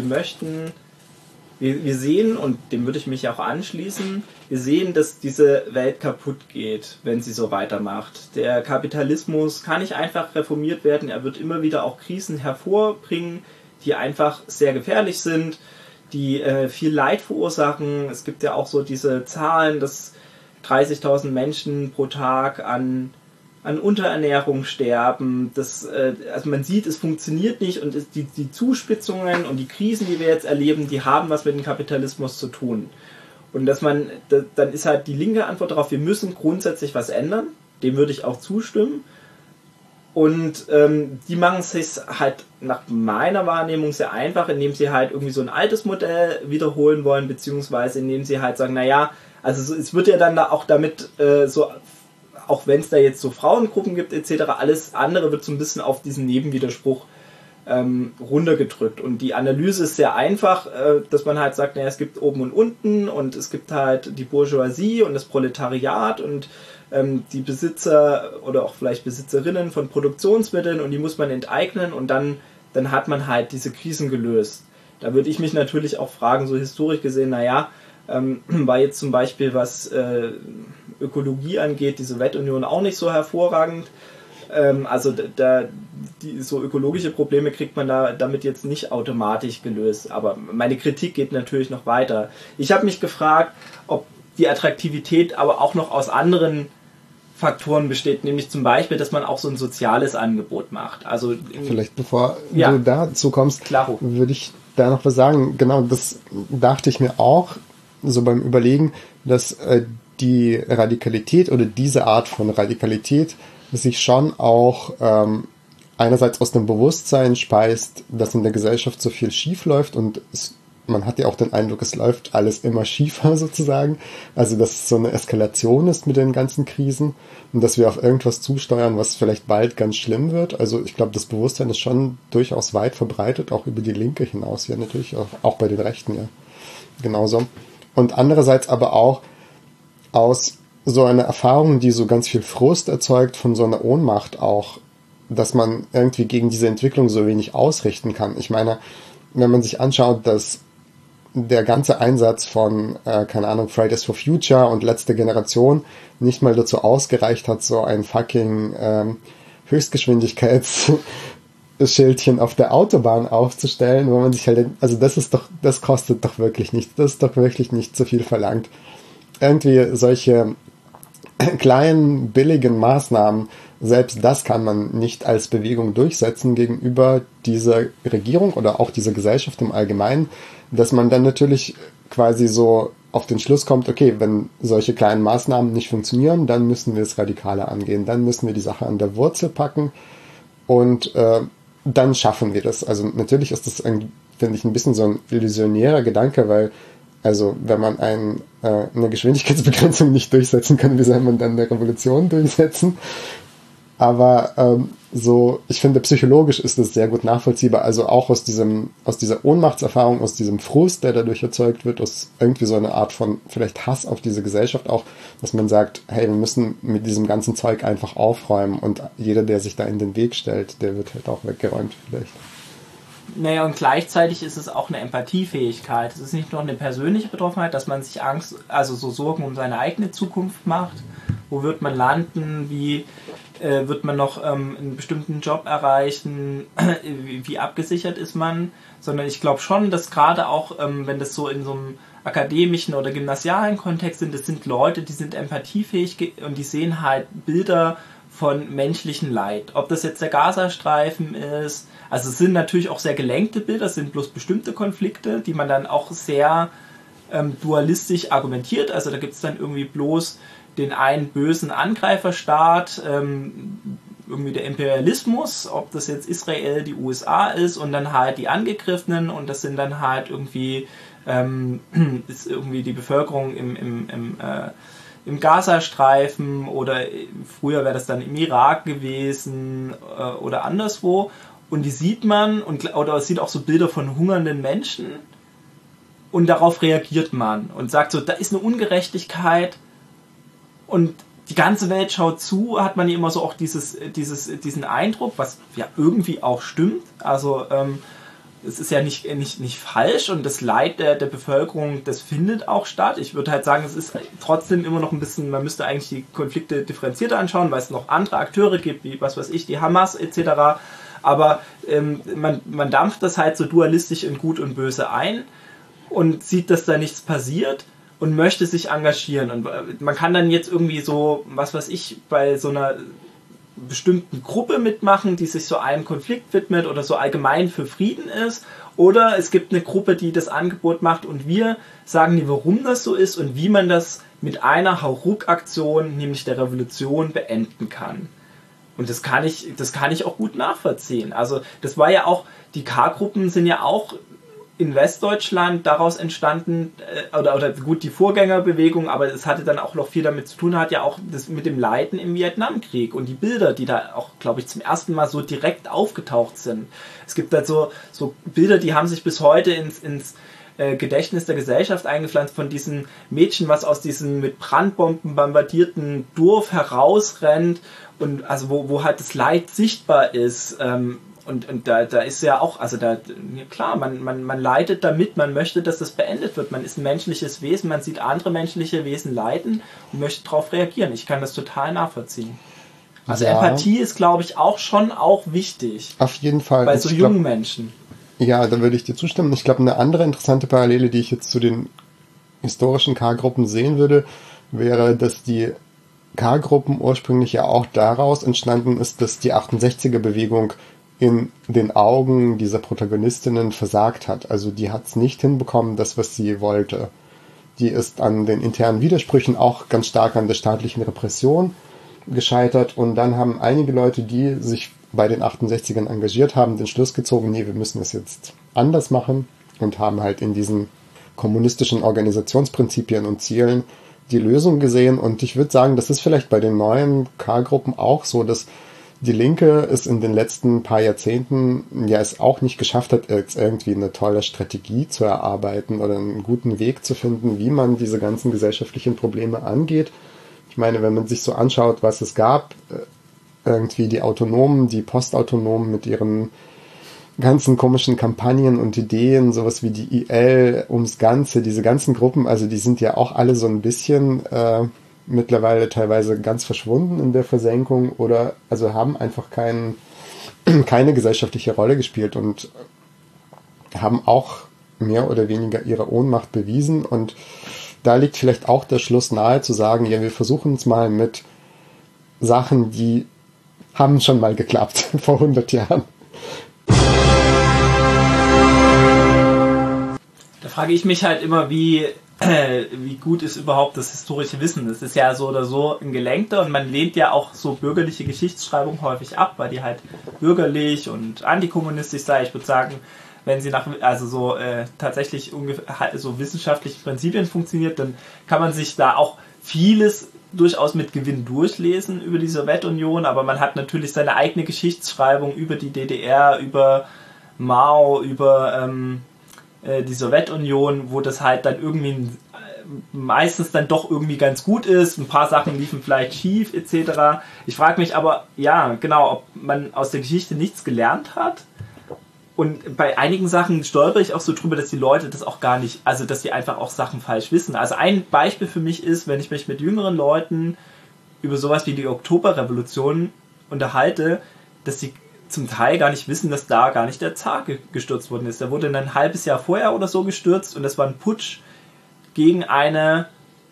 wir sehen, und dem würde ich mich auch anschließen, wir sehen, dass diese Welt kaputt geht, wenn sie so weitermacht. Der Kapitalismus kann nicht einfach reformiert werden, er wird immer wieder auch Krisen hervorbringen, die einfach sehr gefährlich sind, die viel Leid verursachen. Es gibt ja auch so diese Zahlen, dass 30.000 Menschen pro Tag an Unterernährung sterben. Also man sieht, es funktioniert nicht und die Zuspitzungen und die Krisen, die wir jetzt erleben, die haben was mit dem Kapitalismus zu tun. Und dann ist halt die linke Antwort darauf, wir müssen grundsätzlich was ändern. Dem würde ich auch zustimmen. Und die machen es sich halt nach meiner Wahrnehmung sehr einfach, indem sie halt irgendwie so ein altes Modell wiederholen wollen, beziehungsweise indem sie halt sagen, naja, also es wird ja dann da auch damit auch wenn es da jetzt so Frauengruppen gibt etc., alles andere wird so ein bisschen auf diesen Nebenwiderspruch runtergedrückt. Und die Analyse ist sehr einfach, dass man halt sagt, naja, es gibt oben und unten und es gibt halt die Bourgeoisie und das Proletariat und die Besitzer oder auch vielleicht Besitzerinnen von Produktionsmitteln und die muss man enteignen und dann hat man halt diese Krisen gelöst. Da würde ich mich natürlich auch fragen, so historisch gesehen, naja, war jetzt zum Beispiel, was Ökologie angeht, die Sowjetunion auch nicht so hervorragend. Also so ökologische Probleme kriegt man damit jetzt nicht automatisch gelöst. Aber meine Kritik geht natürlich noch weiter. Ich habe mich gefragt, ob die Attraktivität aber auch noch aus anderen Faktoren besteht, nämlich zum Beispiel, dass man auch so ein soziales Angebot macht. Also vielleicht bevor du dazu kommst, würde ich da noch was sagen. Genau, das dachte ich mir auch, so beim Überlegen, dass die Radikalität oder diese Art von Radikalität sich schon auch einerseits aus dem Bewusstsein speist, dass in der Gesellschaft so viel schief läuft und man hat ja auch den Eindruck, es läuft alles immer schiefer sozusagen. Also dass es so eine Eskalation ist mit den ganzen Krisen und dass wir auf irgendwas zusteuern, was vielleicht bald ganz schlimm wird. Also ich glaube, das Bewusstsein ist schon durchaus weit verbreitet, auch über die Linke hinaus, ja natürlich, auch bei den Rechten, ja genauso. Und andererseits aber auch aus so einer Erfahrung, die so ganz viel Frust erzeugt von so einer Ohnmacht auch, dass man irgendwie gegen diese Entwicklung so wenig ausrichten kann. Ich meine, wenn man sich anschaut, dass der ganze Einsatz von, keine Ahnung, Fridays for Future und letzte Generation nicht mal dazu ausgereicht hat, so ein fucking Höchstgeschwindigkeitsschildchen auf der Autobahn aufzustellen, wo man sich halt, also das kostet doch wirklich nichts, das ist doch wirklich nicht so viel verlangt. Irgendwie solche kleinen, billigen Maßnahmen, selbst das kann man nicht als Bewegung durchsetzen gegenüber dieser Regierung oder auch dieser Gesellschaft im Allgemeinen, dass man dann natürlich quasi so auf den Schluss kommt, okay, wenn solche kleinen Maßnahmen nicht funktionieren, dann müssen wir es radikaler angehen, dann müssen wir die Sache an der Wurzel packen und dann schaffen wir das. Also natürlich ist das, finde ich, ein bisschen so ein illusionärer Gedanke, weil also wenn man eine Geschwindigkeitsbegrenzung nicht durchsetzen kann, wie soll man dann eine Revolution durchsetzen? Aber ich finde, psychologisch ist das sehr gut nachvollziehbar. Also auch aus dieser Ohnmachtserfahrung, aus diesem Frust, der dadurch erzeugt wird, aus irgendwie so einer Art von vielleicht Hass auf diese Gesellschaft auch, dass man sagt, hey, wir müssen mit diesem ganzen Zeug einfach aufräumen und jeder, der sich da in den Weg stellt, der wird halt auch weggeräumt vielleicht. Naja, und gleichzeitig ist es auch eine Empathiefähigkeit. Es ist nicht nur eine persönliche Betroffenheit, dass man sich so Sorgen um seine eigene Zukunft macht. Wo wird man landen? Wie wird man noch einen bestimmten Job erreichen? Wie abgesichert ist man? Sondern ich glaube schon, dass gerade auch, wenn das so in so einem akademischen oder gymnasialen Kontext sind, das sind Leute, die sind empathiefähig und die sehen halt Bilder von menschlichem Leid. Ob das jetzt der Gazastreifen ist, also es sind natürlich auch sehr gelenkte Bilder, es sind bloß bestimmte Konflikte, die man dann auch sehr dualistisch argumentiert. Also da gibt es dann irgendwie bloß den einen bösen Angreiferstaat, irgendwie der Imperialismus, ob das jetzt Israel, die USA ist und dann halt die Angegriffenen und das sind dann halt irgendwie ist irgendwie die Bevölkerung im Gazastreifen oder früher wäre das dann im Irak gewesen oder anderswo und die sieht man oder es sieht auch so Bilder von hungernden Menschen und darauf reagiert man und sagt so, da ist eine Ungerechtigkeit und die ganze Welt schaut zu, hat man ja immer so auch diesen Eindruck, was ja irgendwie auch stimmt, also es ist ja nicht falsch und das Leid der Bevölkerung, das findet auch statt. Ich würde halt sagen, es ist trotzdem immer noch ein bisschen, man müsste eigentlich die Konflikte differenzierter anschauen, weil es noch andere Akteure gibt, wie was weiß ich, die Hamas etc. Aber man dampft das halt so dualistisch in Gut und Böse ein und sieht, dass da nichts passiert und möchte sich engagieren. Und man kann dann jetzt irgendwie so, was weiß ich, bei so einer bestimmten Gruppe mitmachen, die sich so einem Konflikt widmet oder so allgemein für Frieden ist. Oder es gibt eine Gruppe, die das Angebot macht und wir sagen dir, warum das so ist und wie man das mit einer Hauruck-Aktion, nämlich der Revolution, beenden kann. Und das kann ich auch gut nachvollziehen. Also das war ja auch, die K-Gruppen sind ja auch in Westdeutschland daraus entstanden, oder gut, die Vorgängerbewegung, aber es hatte dann auch noch viel damit zu tun, hat ja auch das mit dem Leiden im Vietnamkrieg und die Bilder, die da auch, glaube ich, zum ersten Mal so direkt aufgetaucht sind. Es gibt halt so Bilder, die haben sich bis heute ins Gedächtnis der Gesellschaft eingepflanzt von diesem Mädchen, was aus diesem mit Brandbomben bombardierten Dorf herausrennt und also wo halt das Leid sichtbar ist. Und da ist ja auch, also da, klar, man leidet damit, man möchte, dass das beendet wird. Man ist ein menschliches Wesen, man sieht andere menschliche Wesen leiden und möchte darauf reagieren. Ich kann das total nachvollziehen. Also ja. Empathie ist, glaube ich, auch wichtig. Auf jeden Fall. Bei so jungen Menschen. Ja, da würde ich dir zustimmen. Ich glaube, eine andere interessante Parallele, die ich jetzt zu den historischen K-Gruppen sehen würde, wäre, dass die K-Gruppen ursprünglich ja auch daraus entstanden ist, dass die 68er-Bewegung in den Augen dieser Protagonistinnen versagt hat. Also die hat es nicht hinbekommen, das, was sie wollte. Die ist an den internen Widersprüchen, auch ganz stark an der staatlichen Repression gescheitert. Und dann haben einige Leute, die sich bei den 68ern engagiert haben, den Schluss gezogen, nee, wir müssen es jetzt anders machen und haben halt in diesen kommunistischen Organisationsprinzipien und Zielen die Lösung gesehen. Und ich würde sagen, das ist vielleicht bei den neuen K-Gruppen auch so, dass die Linke es in den letzten paar Jahrzehnten ja es auch nicht geschafft hat, irgendwie eine tolle Strategie zu erarbeiten oder einen guten Weg zu finden, wie man diese ganzen gesellschaftlichen Probleme angeht. Ich meine, wenn man sich so anschaut, was es gab, irgendwie die Autonomen, die Postautonomen mit ihren ganzen komischen Kampagnen und Ideen, sowas wie die IL ums Ganze, diese ganzen Gruppen, also die sind ja auch alle so ein bisschen mittlerweile teilweise ganz verschwunden in der Versenkung oder also haben einfach keine gesellschaftliche Rolle gespielt und haben auch mehr oder weniger ihre Ohnmacht bewiesen und da liegt vielleicht auch der Schluss nahe zu sagen, ja, wir versuchen es mal mit Sachen, die haben schon mal geklappt vor 100 Jahren. Da frage ich mich halt immer, wie gut ist überhaupt das historische Wissen? Das ist ja so oder so ein Gelenkter und man lehnt ja auch so bürgerliche Geschichtsschreibung häufig ab, weil die halt bürgerlich und antikommunistisch sei. Ich würde sagen, wenn sie tatsächlich ungefähr so wissenschaftliche Prinzipien funktioniert, dann kann man sich da auch vieles durchaus mit Gewinn durchlesen über die Sowjetunion, aber man hat natürlich seine eigene Geschichtsschreibung über die DDR, über Mao, über die Sowjetunion, wo das halt dann irgendwie meistens dann doch irgendwie ganz gut ist. Ein paar Sachen liefen vielleicht schief etc. Ich frage mich aber, ja, genau, ob man aus der Geschichte nichts gelernt hat. Und bei einigen Sachen stolpere ich auch so drüber, dass die Leute das auch gar nicht, also dass die einfach auch Sachen falsch wissen. Also ein Beispiel für mich ist, wenn ich mich mit jüngeren Leuten über sowas wie die Oktoberrevolution unterhalte, dass sie zum Teil gar nicht wissen, dass da gar nicht der Zar gestürzt worden ist. Der wurde ein halbes Jahr vorher oder so gestürzt und das war ein Putsch gegen eine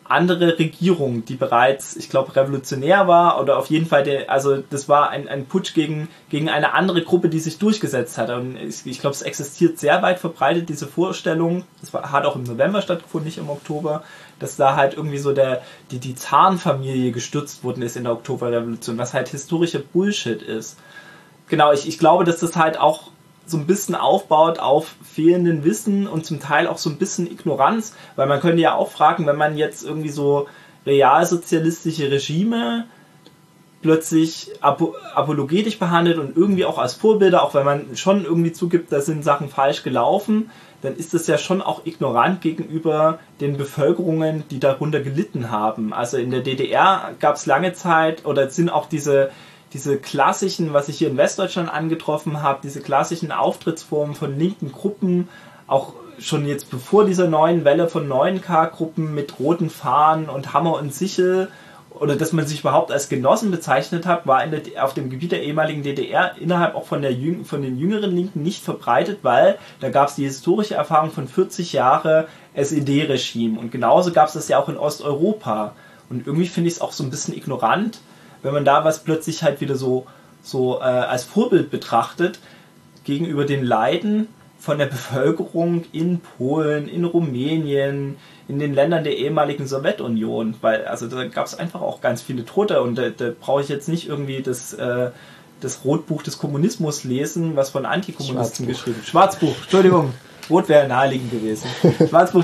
andere Regierung, die bereits, ich glaube, revolutionär war oder auf jeden Fall, das war ein Putsch gegen eine andere Gruppe, die sich durchgesetzt hat. Und ich glaube, es existiert sehr weit verbreitet, diese Vorstellung, hat auch im November stattgefunden, nicht im Oktober, dass da halt irgendwie so die Zarenfamilie gestürzt worden ist in der Oktoberrevolution, was halt historischer Bullshit ist. Genau, ich glaube, dass das halt auch so ein bisschen aufbaut auf fehlenden Wissen und zum Teil auch so ein bisschen Ignoranz, weil man könnte ja auch fragen, wenn man jetzt irgendwie so realsozialistische Regime plötzlich apologetisch behandelt und irgendwie auch als Vorbilder, auch wenn man schon irgendwie zugibt, da sind Sachen falsch gelaufen, dann ist das ja schon auch ignorant gegenüber den Bevölkerungen, die darunter gelitten haben. Also in der DDR gab es lange Zeit, oder sind auch diese klassischen, was ich hier in Westdeutschland angetroffen habe, diese klassischen Auftrittsformen von linken Gruppen, auch schon jetzt bevor dieser neuen Welle von 9K-Gruppen mit roten Fahnen und Hammer und Sichel, oder dass man sich überhaupt als Genossen bezeichnet hat, war auf dem Gebiet der ehemaligen DDR innerhalb auch von den jüngeren Linken nicht verbreitet, weil da gab es die historische Erfahrung von 40 Jahren SED-Regime. Und genauso gab es das ja auch in Osteuropa. Und irgendwie finde ich es auch so ein bisschen ignorant, wenn man da was plötzlich halt wieder so als Vorbild betrachtet gegenüber den Leiden von der Bevölkerung in Polen, in Rumänien, in den Ländern der ehemaligen Sowjetunion, weil also da gab es einfach auch ganz viele Tote und da brauche ich jetzt nicht irgendwie das Rotbuch des Kommunismus lesen, was von Antikommunisten geschrieben ist. Schwarzbuch, Entschuldigung. Rot wäre naheliegend gewesen. Schwarzbuch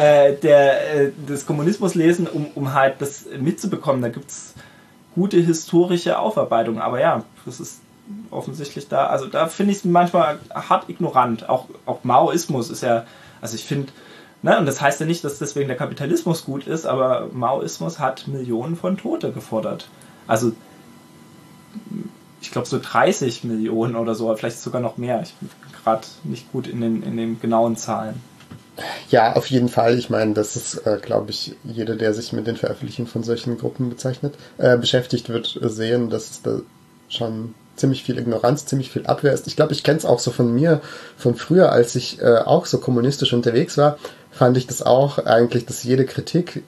des Kommunismus lesen, um halt das mitzubekommen. Da gibt es gute historische Aufarbeitung, aber ja, das ist offensichtlich da, also da finde ich es manchmal hart ignorant, auch Maoismus ist ja, also ich finde, und das heißt ja nicht, dass deswegen der Kapitalismus gut ist, aber Maoismus hat Millionen von Tote gefordert, also ich glaube so 30 Millionen oder so, vielleicht sogar noch mehr, ich bin gerade nicht gut in den genauen Zahlen. Ja, auf jeden Fall. Ich meine, das ist, glaube ich, jeder, der sich mit den Veröffentlichungen von solchen Gruppen beschäftigt, wird sehen, dass es da schon ziemlich viel Ignoranz, ziemlich viel Abwehr ist. Ich glaube, ich kenne es auch so von mir, von früher, als ich auch so kommunistisch unterwegs war, fand ich das auch eigentlich, dass jede Kritik,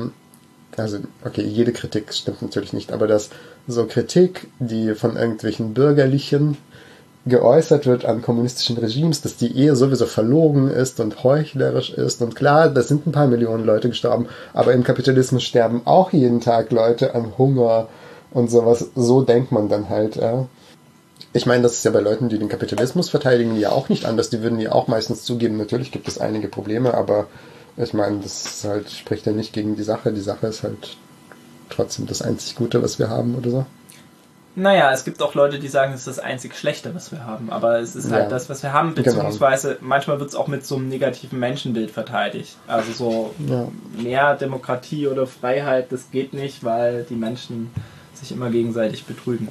jede Kritik stimmt natürlich nicht, aber dass so Kritik, die von irgendwelchen Bürgerlichen geäußert wird an kommunistischen Regimes, dass die Ehe sowieso verlogen ist und heuchlerisch ist. Und klar, da sind ein paar Millionen Leute gestorben, aber im Kapitalismus sterben auch jeden Tag Leute an Hunger und sowas. So denkt man dann halt. Ich meine, das ist ja bei Leuten, die den Kapitalismus verteidigen, ja auch nicht anders. Die würden ja auch meistens zugeben, natürlich gibt es einige Probleme, aber ich meine, das halt spricht ja nicht gegen die Sache. Die Sache ist halt trotzdem das einzig Gute, was wir haben oder so. Naja, es gibt auch Leute, die sagen, es ist das einzig Schlechte, was wir haben. Aber es ist halt das, was wir haben, beziehungsweise manchmal wird es auch mit so einem negativen Menschenbild verteidigt. Also so mehr Demokratie oder Freiheit, das geht nicht, weil die Menschen sich immer gegenseitig betrügen.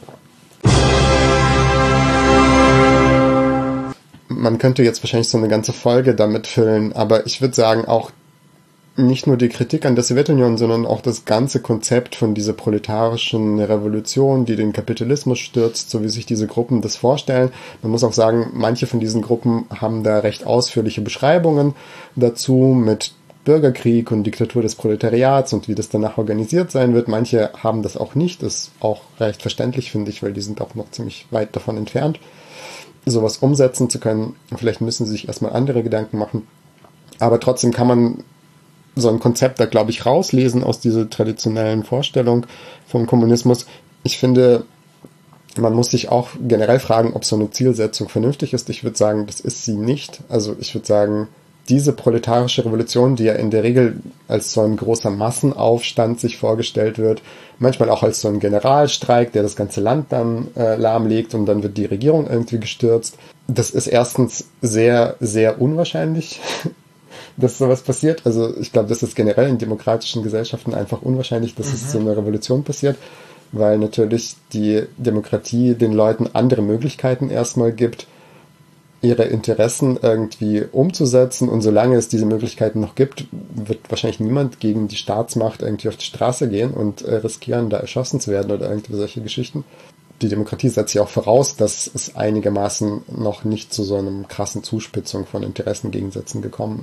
Man könnte jetzt wahrscheinlich so eine ganze Folge damit füllen, aber ich würde sagen, auch nicht nur die Kritik an der Sowjetunion, sondern auch das ganze Konzept von dieser proletarischen Revolution, die den Kapitalismus stürzt, so wie sich diese Gruppen das vorstellen. Man muss auch sagen, manche von diesen Gruppen haben da recht ausführliche Beschreibungen dazu mit Bürgerkrieg und Diktatur des Proletariats und wie das danach organisiert sein wird. Manche haben das auch nicht, das ist auch recht verständlich, finde ich, weil die sind auch noch ziemlich weit davon entfernt, sowas umsetzen zu können. Vielleicht müssen sie sich erstmal andere Gedanken machen. Aber trotzdem kann man so ein Konzept da, glaube ich, rauslesen aus dieser traditionellen Vorstellung vom Kommunismus. Ich finde, man muss sich auch generell fragen, ob so eine Zielsetzung vernünftig ist. Ich würde sagen, das ist sie nicht. Also ich würde sagen, diese proletarische Revolution, die ja in der Regel als so ein großer Massenaufstand sich vorgestellt wird, manchmal auch als so ein Generalstreik, der das ganze Land dann lahmlegt und dann wird die Regierung irgendwie gestürzt. Das ist erstens sehr, sehr unwahrscheinlich, dass sowas passiert. Also ich glaube, das ist generell in demokratischen Gesellschaften einfach unwahrscheinlich, dass es so eine Revolution passiert, weil natürlich die Demokratie den Leuten andere Möglichkeiten erstmal gibt, ihre Interessen irgendwie umzusetzen, und solange es diese Möglichkeiten noch gibt, wird wahrscheinlich niemand gegen die Staatsmacht irgendwie auf die Straße gehen und riskieren, da erschossen zu werden oder irgendwie solche Geschichten. Die Demokratie setzt ja auch voraus, dass es einigermaßen noch nicht zu so einem krassen Zuspitzung von Interessengegensätzen gekommen ist.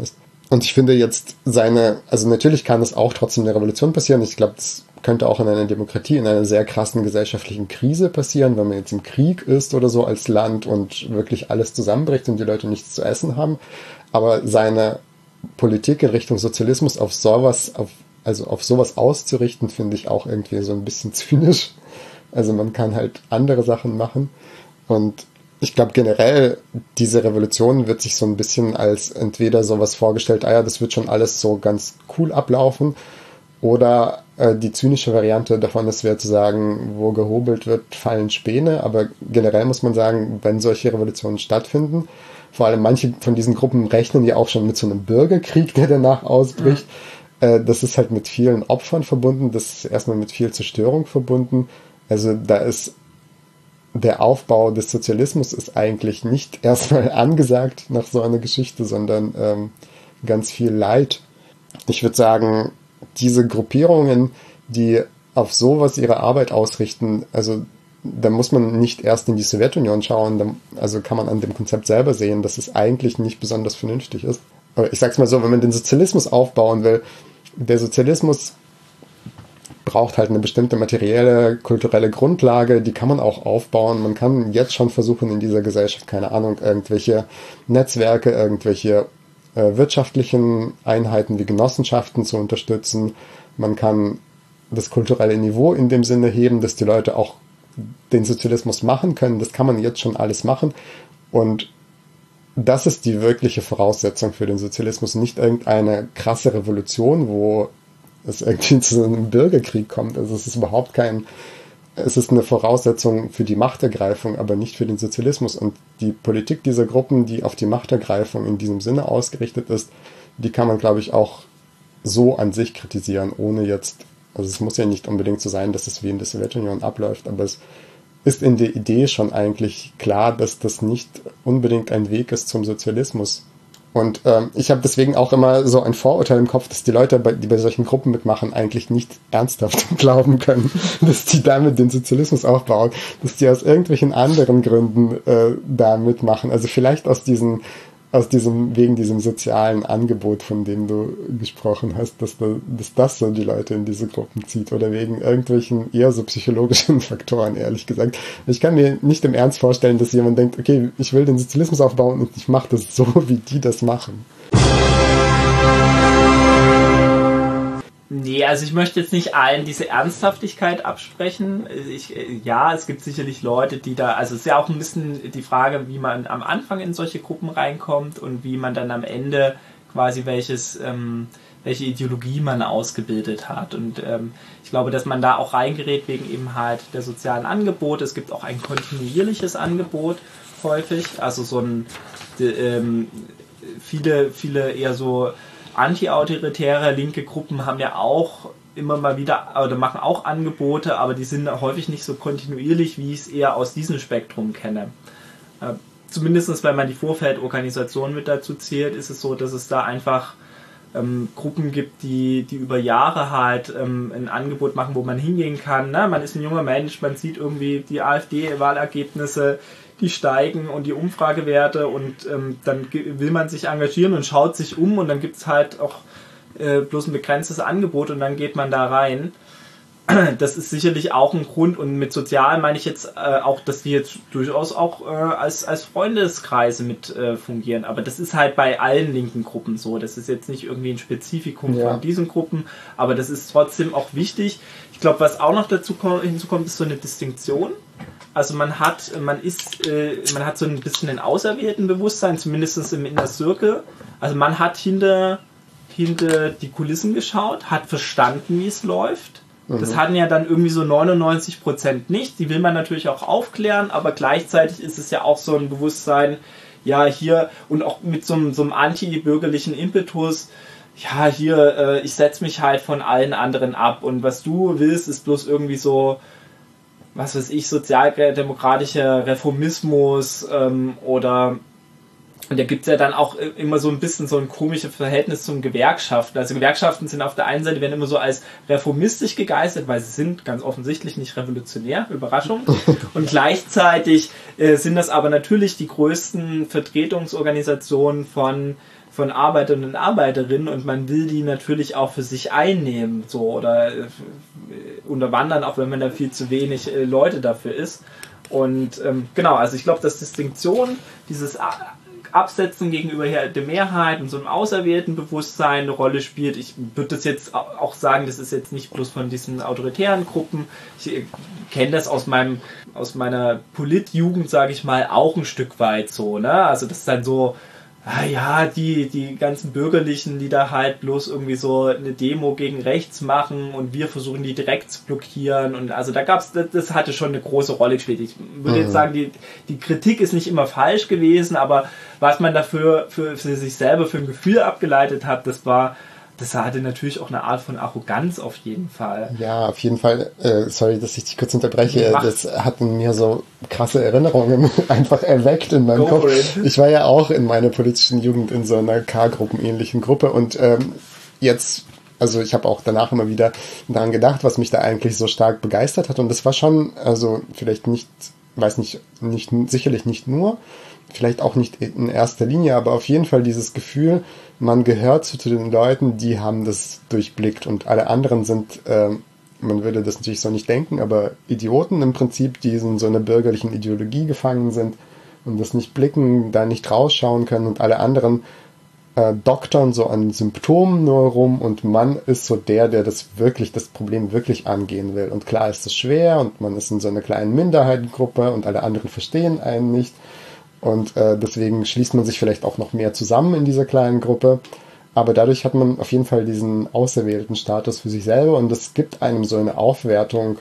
Und ich finde jetzt also natürlich kann es auch trotzdem eine Revolution passieren. Ich glaube, das könnte auch in einer Demokratie, in einer sehr krassen gesellschaftlichen Krise passieren, wenn man jetzt im Krieg ist oder so als Land und wirklich alles zusammenbricht und die Leute nichts zu essen haben. Aber seine Politik in Richtung Sozialismus auf sowas auszurichten, finde ich auch irgendwie so ein bisschen zynisch. Also man kann halt andere Sachen machen. Und ich glaube generell, diese Revolution wird sich so ein bisschen als entweder sowas vorgestellt, das wird schon alles so ganz cool ablaufen, oder die zynische Variante davon ist, wäre zu sagen, wo gehobelt wird, fallen Späne. Aber generell muss man sagen, wenn solche Revolutionen stattfinden, vor allem manche von diesen Gruppen rechnen ja auch schon mit so einem Bürgerkrieg, der danach ausbricht. Das ist halt mit vielen Opfern verbunden, das ist erstmal mit viel Zerstörung verbunden. Also da ist der Aufbau des Sozialismus ist eigentlich nicht erstmal angesagt nach so einer Geschichte, sondern ganz viel Leid. Ich würde sagen, diese Gruppierungen, die auf sowas ihre Arbeit ausrichten, also da muss man nicht erst in die Sowjetunion schauen, also kann man an dem Konzept selber sehen, dass es eigentlich nicht besonders vernünftig ist. Aber ich sag's mal so, wenn man den Sozialismus aufbauen will, der Sozialismus braucht halt eine bestimmte materielle, kulturelle Grundlage, die kann man auch aufbauen. Man kann jetzt schon versuchen, in dieser Gesellschaft, keine Ahnung, irgendwelche Netzwerke, irgendwelche wirtschaftlichen Einheiten wie Genossenschaften zu unterstützen. Man kann das kulturelle Niveau in dem Sinne heben, dass die Leute auch den Sozialismus machen können. Das kann man jetzt schon alles machen. Und das ist die wirkliche Voraussetzung für den Sozialismus. Nicht irgendeine krasse Revolution, wo es irgendwie zu einem Bürgerkrieg kommt. Also es ist es ist eine Voraussetzung für die Machtergreifung, aber nicht für den Sozialismus. Und die Politik dieser Gruppen, die auf die Machtergreifung in diesem Sinne ausgerichtet ist, die kann man, glaube ich, auch so an sich kritisieren, ohne jetzt, also es muss ja nicht unbedingt so sein, dass es wie in der Sowjetunion abläuft, aber es ist in der Idee schon eigentlich klar, dass das nicht unbedingt ein Weg ist zum Sozialismus. Und ich habe deswegen auch immer so ein Vorurteil im Kopf, dass die Leute, die bei solchen Gruppen mitmachen, eigentlich nicht ernsthaft glauben können, dass die damit den Sozialismus aufbauen, dass die aus irgendwelchen anderen Gründen da mitmachen. Also vielleicht wegen diesem sozialen Angebot, von dem du gesprochen hast, dass das so die Leute in diese Gruppen zieht, oder wegen irgendwelchen eher so psychologischen Faktoren, ehrlich gesagt. Ich kann mir nicht im Ernst vorstellen, dass jemand denkt, okay, ich will den Sozialismus aufbauen und ich mache das so, wie die das machen. Nee, also ich möchte jetzt nicht allen diese Ernsthaftigkeit absprechen. Es gibt sicherlich Leute, die da, also es ist ja auch ein bisschen die Frage, wie man am Anfang in solche Gruppen reinkommt und wie man dann am Ende quasi welche Ideologie man ausgebildet hat. Und ich glaube, dass man da auch reingerät wegen eben halt der sozialen Angebote. Es gibt auch ein kontinuierliches Angebot häufig, also so ein viele eher so anti-autoritäre linke Gruppen haben ja auch immer mal wieder, oder machen auch Angebote, aber die sind häufig nicht so kontinuierlich, wie ich es eher aus diesem Spektrum kenne. Zumindest wenn man die Vorfeldorganisation mit dazu zählt, ist es so, dass es da einfach Gruppen gibt, die über Jahre halt ein Angebot machen, wo man hingehen kann. Ne? Man ist ein junger Mensch, man sieht irgendwie die AfD-Wahlergebnisse, die steigen und die Umfragewerte, und dann will man sich engagieren und schaut sich um, und dann gibt es halt auch bloß ein begrenztes Angebot und dann geht man da rein. Das ist sicherlich auch ein Grund, und mit sozial meine ich jetzt auch, dass die jetzt durchaus auch als Freundeskreise mit fungieren, aber das ist halt bei allen linken Gruppen so, das ist jetzt nicht irgendwie ein Spezifikum von diesen Gruppen, aber das ist trotzdem auch wichtig. Ich glaube, was auch noch hinzukommt, ist so eine Distinktion. Also man hat so ein bisschen ein auserwählten Bewusstsein, zumindest im Inner Circle. Also man hat hinter die Kulissen geschaut, hat verstanden, wie es läuft. Das hatten ja dann irgendwie so 99% nicht. Die will man natürlich auch aufklären, aber gleichzeitig ist es ja auch so ein Bewusstsein, ja, hier, und auch mit so einem anti-bürgerlichen Impetus, ja, hier, ich setze mich halt von allen anderen ab, und was du willst, ist bloß irgendwie so, was weiß ich, sozialdemokratischer Reformismus oder, und da gibt es ja dann auch immer so ein bisschen so ein komisches Verhältnis zum Gewerkschaften. Also Gewerkschaften sind auf der einen Seite, werden immer so als reformistisch gegeistert, weil sie sind ganz offensichtlich nicht revolutionär, Überraschung. Und gleichzeitig sind das aber natürlich die größten Vertretungsorganisationen von von Arbeitern und Arbeiterinnen und man will die natürlich auch für sich einnehmen, so, oder unterwandern, auch wenn man da viel zu wenig Leute dafür ist. Und genau, also ich glaube, dass Distinktion, dieses Absetzen gegenüber der Mehrheit und so einem auserwählten Bewusstsein eine Rolle spielt. Ich würde das jetzt auch sagen, das ist jetzt nicht bloß von diesen autoritären Gruppen. Ich kenne das aus meiner Politjugend, sage ich mal, auch ein Stück weit so, ne? Also das ist dann so, die ganzen Bürgerlichen, die da halt bloß irgendwie so eine Demo gegen rechts machen und wir versuchen die direkt zu blockieren, und also das hatte schon eine große Rolle gespielt. Ich würde jetzt sagen, die Kritik ist nicht immer falsch gewesen, aber was man dafür für sich selber für ein Gefühl abgeleitet hat, das hatte natürlich auch eine Art von Arroganz auf jeden Fall. Ja, auf jeden Fall. Sorry, dass ich dich kurz unterbreche. Das hat in mir so krasse Erinnerungen einfach erweckt in meinem Kopf. Ich war ja auch in meiner politischen Jugend in so einer K-Gruppenähnlichen Gruppe und jetzt, also ich habe auch danach immer wieder daran gedacht, was mich da eigentlich so stark begeistert hat, und das war schon, also vielleicht nicht, weiß nicht, sicherlich nicht nur, vielleicht auch nicht in erster Linie, aber auf jeden Fall dieses Gefühl, man gehört zu den Leuten, die haben das durchblickt, und alle anderen sind, man würde das natürlich so nicht denken, aber Idioten im Prinzip, die in so einer bürgerlichen Ideologie gefangen sind und das nicht blicken, da nicht rausschauen können, und alle anderen doktern so an Symptomen nur rum, und man ist so der das Problem wirklich angehen will. Und klar ist es schwer und man ist in so einer kleinen Minderheitengruppe und alle anderen verstehen einen nicht. Und deswegen schließt man sich vielleicht auch noch mehr zusammen in dieser kleinen Gruppe. Aber dadurch hat man auf jeden Fall diesen auserwählten Status für sich selber, und es gibt einem so eine Aufwertung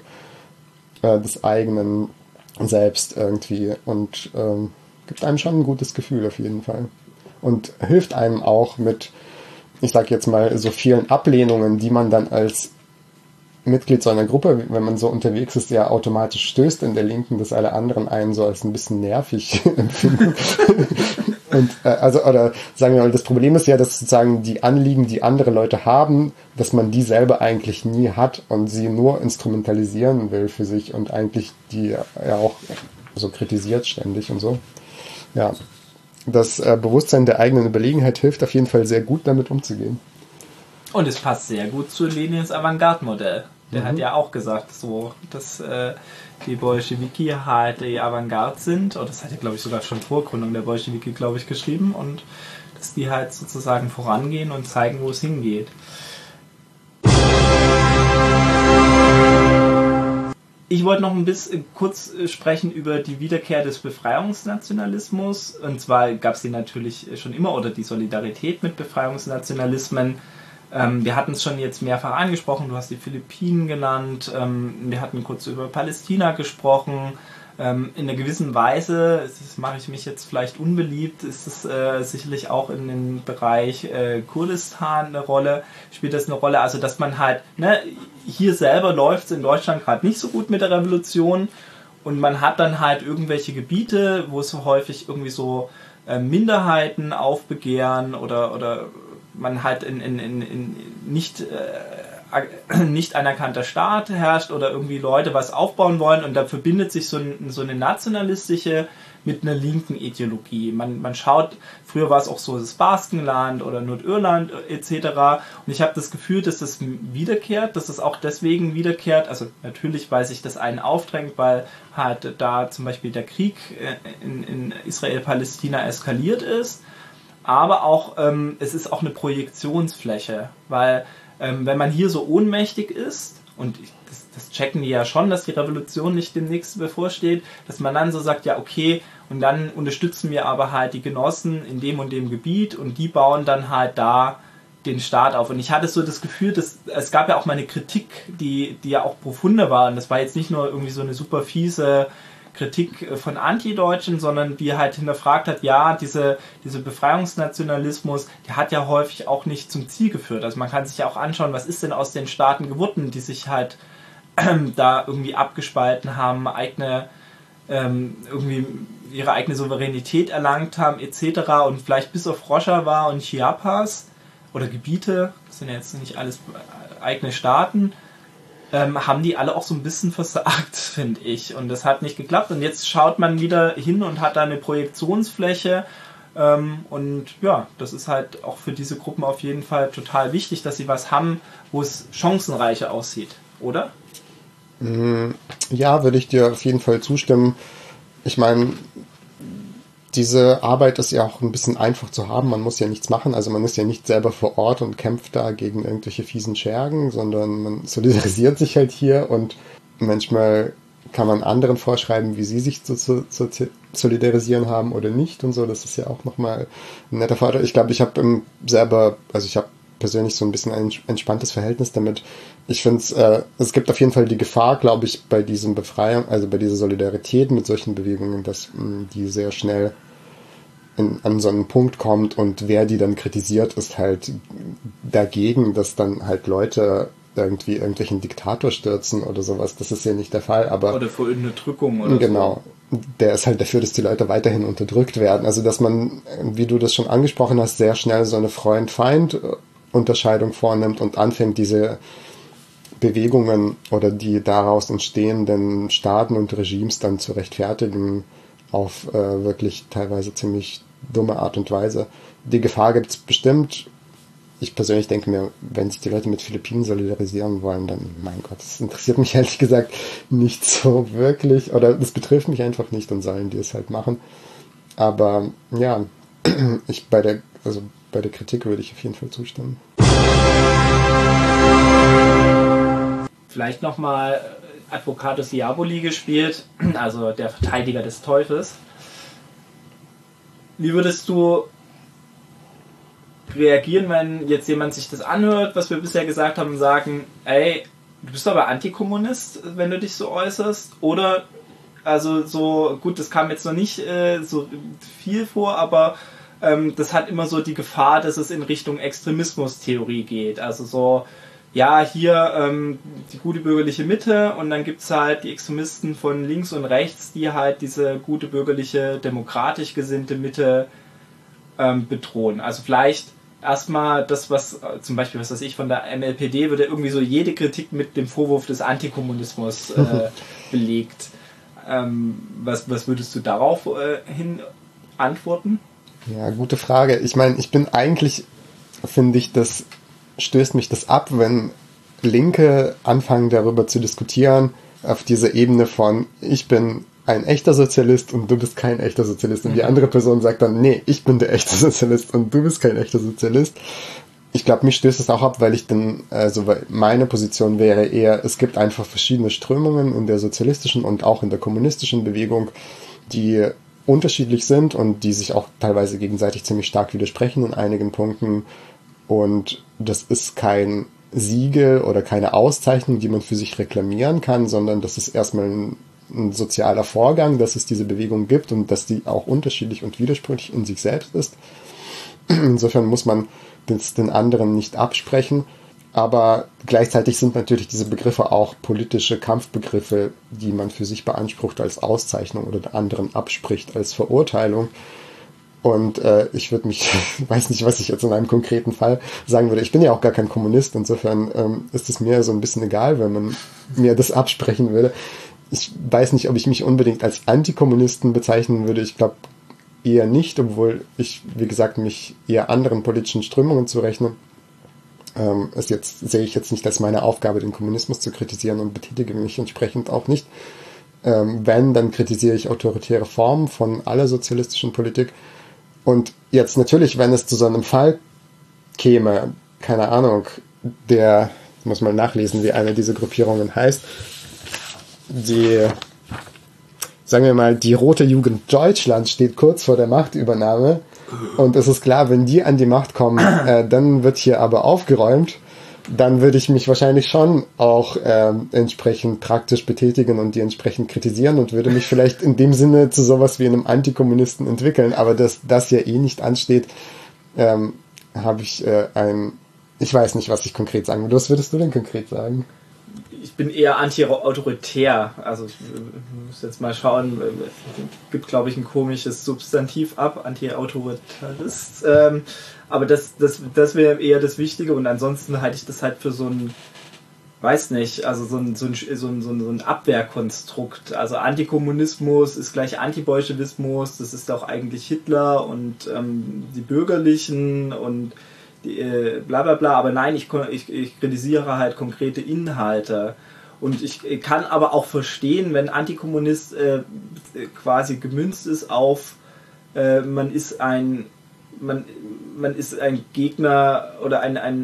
des eigenen Selbst irgendwie und gibt einem schon ein gutes Gefühl auf jeden Fall. Und hilft einem auch mit, ich sag jetzt mal, so vielen Ablehnungen, die man dann als Mitglied so einer Gruppe, wenn man so unterwegs ist, ja automatisch stößt in der Linken, dass alle anderen einen so als ein bisschen nervig empfinden. Und oder sagen wir mal, das Problem ist ja, dass sozusagen die Anliegen, die andere Leute haben, dass man die selber eigentlich nie hat und sie nur instrumentalisieren will für sich und eigentlich die ja auch so kritisiert ständig und so. Ja, das Bewusstsein der eigenen Überlegenheit hilft auf jeden Fall sehr gut, damit umzugehen. Und es passt sehr gut zu Lenins Avantgarde-Modell. Der hat ja auch gesagt, so, dass die Bolschewiki halt die Avantgarde sind. Und das hat er, glaube ich, sogar schon vor Gründung der Bolschewiki, glaube ich, geschrieben. Und dass die halt sozusagen vorangehen und zeigen, wo es hingeht. Ich wollte noch ein bisschen kurz sprechen über die Wiederkehr des Befreiungsnationalismus. Und zwar gab es die natürlich schon immer, oder die Solidarität mit Befreiungsnationalismen. Wir hatten es schon jetzt mehrfach angesprochen, du hast die Philippinen genannt, wir hatten kurz über Palästina gesprochen. In einer gewissen Weise, das mache ich mich jetzt vielleicht unbeliebt, ist es sicherlich auch in dem Bereich Kurdistan eine Rolle, spielt das eine Rolle, also dass man halt, ne, hier selber läuft es in Deutschland gerade nicht so gut mit der Revolution, und man hat dann halt irgendwelche Gebiete, wo es so häufig irgendwie so Minderheiten aufbegehren oder man halt in nicht anerkannter Staat herrscht oder irgendwie Leute was aufbauen wollen, und da verbindet sich so eine nationalistische mit einer linken Ideologie. Man schaut, früher war es auch so das Baskenland oder Nordirland etc. Und ich habe das Gefühl, dass das wiederkehrt, dass das auch deswegen wiederkehrt, also natürlich, weil sich das einen aufdrängt, weil halt da zum Beispiel der Krieg in Israel-Palästina eskaliert ist, aber auch es ist auch eine Projektionsfläche, weil wenn man hier so ohnmächtig ist, und das checken die ja schon, dass die Revolution nicht demnächst bevorsteht, dass man dann so sagt, ja okay, und dann unterstützen wir aber halt die Genossen in dem und dem Gebiet, und die bauen dann halt da den Staat auf. Und ich hatte so das Gefühl, dass es gab ja auch mal eine Kritik, die ja auch profunder war, und das war jetzt nicht nur irgendwie so eine super fiese Kritik von Anti-Deutschen, sondern die halt hinterfragt hat, ja, diese Befreiungsnationalismus, der hat ja häufig auch nicht zum Ziel geführt. Also man kann sich ja auch anschauen, was ist denn aus den Staaten geworden, die sich halt da irgendwie abgespalten haben, irgendwie ihre eigene Souveränität erlangt haben, etc. Und vielleicht bis auf Rojava und Chiapas oder Gebiete, das sind ja jetzt nicht alles eigene Staaten, haben die alle auch so ein bisschen versagt, finde ich. Und das hat nicht geklappt. Und jetzt schaut man wieder hin und hat da eine Projektionsfläche, Und ja, das ist halt auch für diese Gruppen auf jeden Fall total wichtig, dass sie was haben, wo es chancenreicher aussieht, oder? Ja, würde ich dir auf jeden Fall zustimmen. Ich meine, diese Arbeit ist ja auch ein bisschen einfach zu haben. Man muss ja nichts machen. Also man ist ja nicht selber vor Ort und kämpft da gegen irgendwelche fiesen Schergen, sondern man solidarisiert sich halt hier und manchmal kann man anderen vorschreiben, wie sie sich zu solidarisieren haben oder nicht und so. Das ist ja auch nochmal ein netter Vorteil. Ich glaube, ich habe ich habe persönlich so ein bisschen ein entspanntes Verhältnis damit. Ich finde es gibt auf jeden Fall die Gefahr, glaube ich, bei diesem Befreiung, also bei dieser Solidarität mit solchen Bewegungen, dass die sehr schnell an so einen Punkt kommt und wer die dann kritisiert, ist halt dagegen, dass dann halt Leute irgendwie irgendwelchen Diktator stürzen oder sowas. Das ist ja nicht der Fall, aber... Oder vor Unterdrückung oder genau. So. Der ist halt dafür, dass die Leute weiterhin unterdrückt werden. Also, dass man, wie du das schon angesprochen hast, sehr schnell so eine Freund-Feind-Unterscheidung vornimmt und anfängt, diese Bewegungen oder die daraus entstehenden Staaten und Regimes dann zu rechtfertigen auf wirklich teilweise ziemlich dumme Art und Weise. Die Gefahr gibt es bestimmt. Ich persönlich denke mir, wenn sich die Leute mit Philippinen solidarisieren wollen, dann, mein Gott, das interessiert mich ehrlich gesagt nicht so wirklich, oder das betrifft mich einfach nicht, und sollen die es halt machen. Aber ja, bei der Kritik würde ich auf jeden Fall zustimmen. Vielleicht nochmal Advocatus Diaboli gespielt, also der Verteidiger des Teufels. Wie würdest du reagieren, wenn jetzt jemand sich das anhört, was wir bisher gesagt haben, und sagen, ey, du bist aber Antikommunist, wenn du dich so äußerst? Oder, also so, gut, das kam jetzt noch nicht so viel vor, aber das hat immer so die Gefahr, dass es in Richtung Extremismustheorie geht. Also so, ja, hier die gute bürgerliche Mitte und dann gibt es halt die Extremisten von links und rechts, die halt diese gute bürgerliche, demokratisch gesinnte Mitte bedrohen. Also vielleicht erstmal das, was zum Beispiel, was weiß ich, von der MLPD würde irgendwie so jede Kritik mit dem Vorwurf des Antikommunismus belegt. Was würdest du darauf hin antworten? Ja, gute Frage. Ich meine, das stößt mich das ab, wenn Linke anfangen darüber zu diskutieren, auf dieser Ebene von, ich bin ein echter Sozialist und du bist kein echter Sozialist. Und die andere Person sagt dann, nee, ich bin der echte Sozialist und du bist kein echter Sozialist. Ich glaube, mich stößt es auch ab, weil weil meine Position wäre eher, es gibt einfach verschiedene Strömungen in der sozialistischen und auch in der kommunistischen Bewegung, die unterschiedlich sind und die sich auch teilweise gegenseitig ziemlich stark widersprechen in einigen Punkten. Und das ist kein Siegel oder keine Auszeichnung, die man für sich reklamieren kann, sondern das ist erstmal ein sozialer Vorgang, dass es diese Bewegung gibt und dass die auch unterschiedlich und widersprüchlich in sich selbst ist. Insofern muss man das den anderen nicht absprechen, aber gleichzeitig sind natürlich diese Begriffe auch politische Kampfbegriffe, die man für sich beansprucht als Auszeichnung oder der anderen abspricht als Verurteilung. Und ich weiß nicht, was ich jetzt in einem konkreten Fall sagen würde. Ich bin ja auch gar kein Kommunist, insofern ist es mir so ein bisschen egal, wenn man mir das absprechen würde. Ich weiß nicht, ob ich mich unbedingt als Antikommunisten bezeichnen würde. Ich glaube eher nicht, obwohl ich, wie gesagt, mich eher anderen politischen Strömungen zurechne. Sehe ich jetzt nicht als meine Aufgabe, den Kommunismus zu kritisieren und betätige mich entsprechend auch nicht. Wenn, dann kritisiere ich autoritäre Formen von aller sozialistischen Politik. Und jetzt natürlich, wenn es zu so einem Fall käme, keine Ahnung, ich muss mal nachlesen, wie eine dieser Gruppierungen heißt, sagen wir mal, die Rote Jugend Deutschland steht kurz vor der Machtübernahme und es ist klar, wenn die an die Macht kommen, dann wird hier aber aufgeräumt, dann würde ich mich wahrscheinlich schon auch entsprechend praktisch betätigen und die entsprechend kritisieren und würde mich vielleicht in dem Sinne zu sowas wie einem Antikommunisten entwickeln, aber dass das ja eh nicht ansteht, habe ich ich weiß nicht, was ich konkret sagen würde. Was würdest du denn konkret sagen? Ich bin eher anti-autoritär, also ich muss jetzt mal schauen, gibt glaube ich ein komisches Substantiv ab, Anti-Autoritarist, aber das wäre eher das Wichtige und ansonsten halte ich das halt für so ein weiß nicht, also so ein Abwehrkonstrukt. Also Antikommunismus ist gleich Antibolschewismus, das ist doch eigentlich Hitler und die Bürgerlichen und die, bla bla bla, aber nein, ich kritisiere halt konkrete Inhalte. Und ich kann aber auch verstehen, wenn Antikommunist quasi gemünzt ist auf man ist ein Gegner oder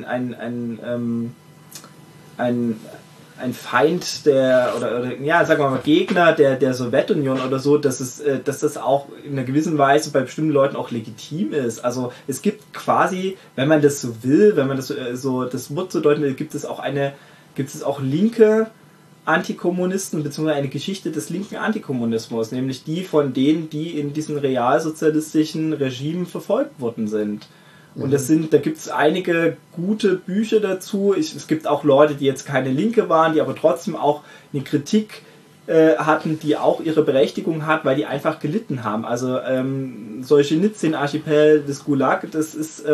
ein Feind der oder ja, sagen wir mal Gegner der Sowjetunion oder so, dass das auch in einer gewissen Weise bei bestimmten Leuten auch legitim ist. Also es gibt quasi, wenn man das so will, wenn man das so das Wort so deuten will, gibt es auch linke Antikommunisten, beziehungsweise eine Geschichte des linken Antikommunismus, nämlich die von denen, die in diesen realsozialistischen Regimen verfolgt worden sind. Und da gibt es einige gute Bücher dazu. Es gibt auch Leute, die jetzt keine Linke waren, die aber trotzdem auch eine Kritik hatten, die auch ihre Berechtigung hat, weil die einfach gelitten haben. Also Solschenizyn-Archipel des Gulag, das ist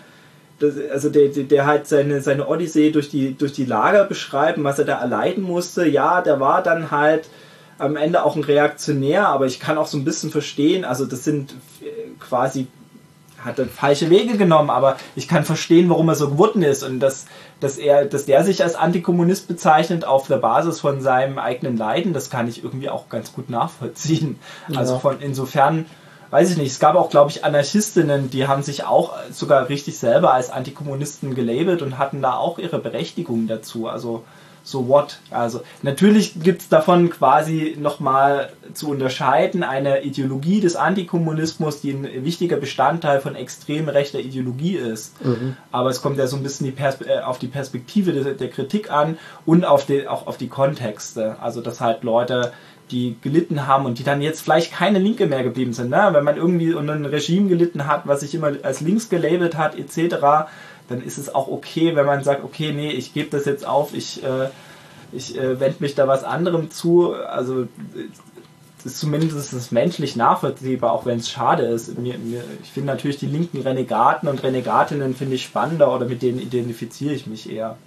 der halt seine Odyssee durch die Lager beschreiben, was er da erleiden musste. Ja, der war dann halt am Ende auch ein Reaktionär, aber ich kann auch so ein bisschen verstehen, also das sind quasi, hat er falsche Wege genommen, aber ich kann verstehen, warum er so geworden ist und dass der sich als Antikommunist bezeichnet auf der Basis von seinem eigenen Leiden, das kann ich irgendwie auch ganz gut nachvollziehen. Ja. Also insofern weiß ich nicht, es gab auch, glaube ich, Anarchistinnen, die haben sich auch sogar richtig selber als Antikommunisten gelabelt und hatten da auch ihre Berechtigung dazu. Also, so what? Also, natürlich gibt es davon quasi nochmal zu unterscheiden eine Ideologie des Antikommunismus, die ein wichtiger Bestandteil von extrem rechter Ideologie ist. Aber es kommt ja so ein bisschen auf die Perspektive der Kritik an und auch auf die Kontexte. Also, dass halt Leute, die gelitten haben und die dann jetzt vielleicht keine Linke mehr geblieben sind. Ne? Wenn man irgendwie unter ein Regime gelitten hat, was sich immer als links gelabelt hat, etc., dann ist es auch okay, wenn man sagt, okay, nee, ich gebe das jetzt auf, ich wende mich da was anderem zu. Also das ist zumindest menschlich nachvollziehbar, auch wenn es schade ist. Ich finde natürlich die linken Renegaten und Renegatinnen finde ich spannender oder mit denen identifiziere ich mich eher.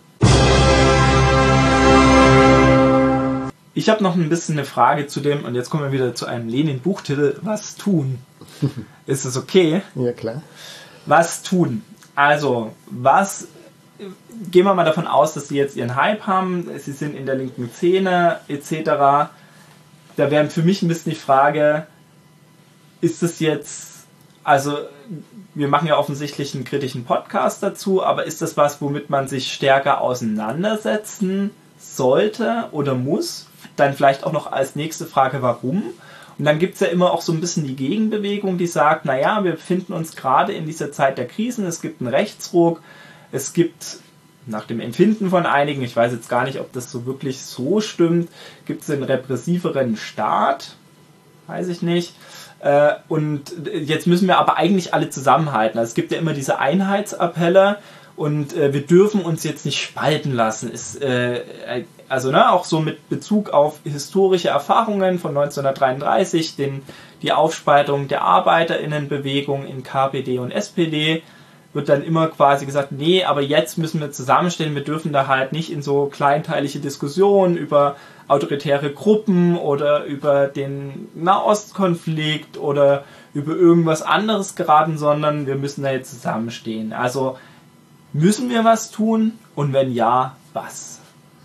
Ich habe noch ein bisschen eine Frage zu dem, und jetzt kommen wir wieder zu einem Lenin-Buchtitel, was tun? Ist es okay? Ja, klar. Was tun? Also, gehen wir mal davon aus, dass sie jetzt ihren Hype haben, sie sind in der linken Szene, etc. Da wäre für mich ein bisschen die Frage, ist es jetzt, also, wir machen ja offensichtlich einen kritischen Podcast dazu, aber ist das was, womit man sich stärker auseinandersetzen sollte oder muss? Dann vielleicht auch noch als nächste Frage, warum? Und dann gibt es ja immer auch so ein bisschen die Gegenbewegung, die sagt, naja, wir befinden uns gerade in dieser Zeit der Krisen, es gibt einen Rechtsruck, es gibt, nach dem Empfinden von einigen, ich weiß jetzt gar nicht, ob das so wirklich so stimmt, gibt es einen repressiveren Staat, weiß ich nicht. Und jetzt müssen wir aber eigentlich alle zusammenhalten. Also es gibt ja immer diese Einheitsappelle, und wir dürfen uns jetzt nicht spalten lassen. Auch so mit Bezug auf historische Erfahrungen von 1933, die Aufspaltung der ArbeiterInnenbewegung in KPD und SPD, wird dann immer quasi gesagt, nee, aber jetzt müssen wir zusammenstehen, wir dürfen da halt nicht in so kleinteilige Diskussionen über autoritäre Gruppen oder über den Nahostkonflikt oder über irgendwas anderes geraten, sondern wir müssen da jetzt zusammenstehen. Also müssen wir was tun? Und wenn ja, was?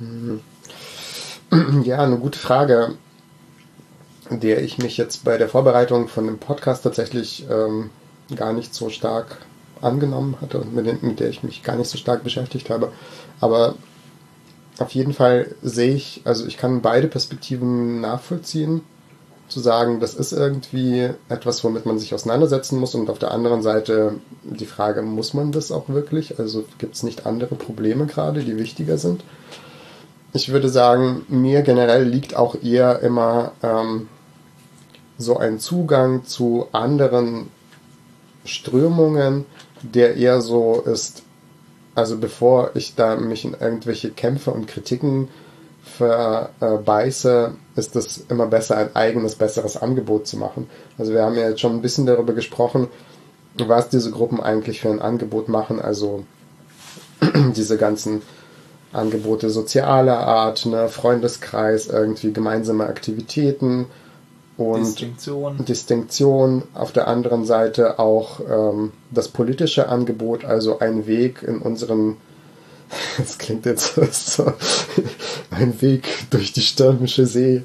Ja, eine gute Frage, der ich mich jetzt bei der Vorbereitung von dem Podcast tatsächlich gar nicht so stark angenommen hatte und mit der ich mich gar nicht so stark beschäftigt habe. Aber auf jeden Fall sehe ich, also ich kann beide Perspektiven nachvollziehen, zu sagen, das ist irgendwie etwas, womit man sich auseinandersetzen muss, und auf der anderen Seite die Frage, muss man das auch wirklich? Also gibt es nicht andere Probleme gerade, die wichtiger sind? Ich würde sagen, mir generell liegt auch eher immer so ein Zugang zu anderen Strömungen, der eher so ist, also bevor ich da mich in irgendwelche Kämpfe und Kritiken verbeiße, ist es immer besser, ein eigenes, besseres Angebot zu machen. Also wir haben ja jetzt schon ein bisschen darüber gesprochen, was diese Gruppen eigentlich für ein Angebot machen, also diese ganzen Angebote sozialer Art, ne, Freundeskreis, irgendwie gemeinsame Aktivitäten und Distinktion. Auf der anderen Seite auch das politische Angebot, also ein Weg in unseren, das klingt jetzt so, ein Weg durch die stürmische See.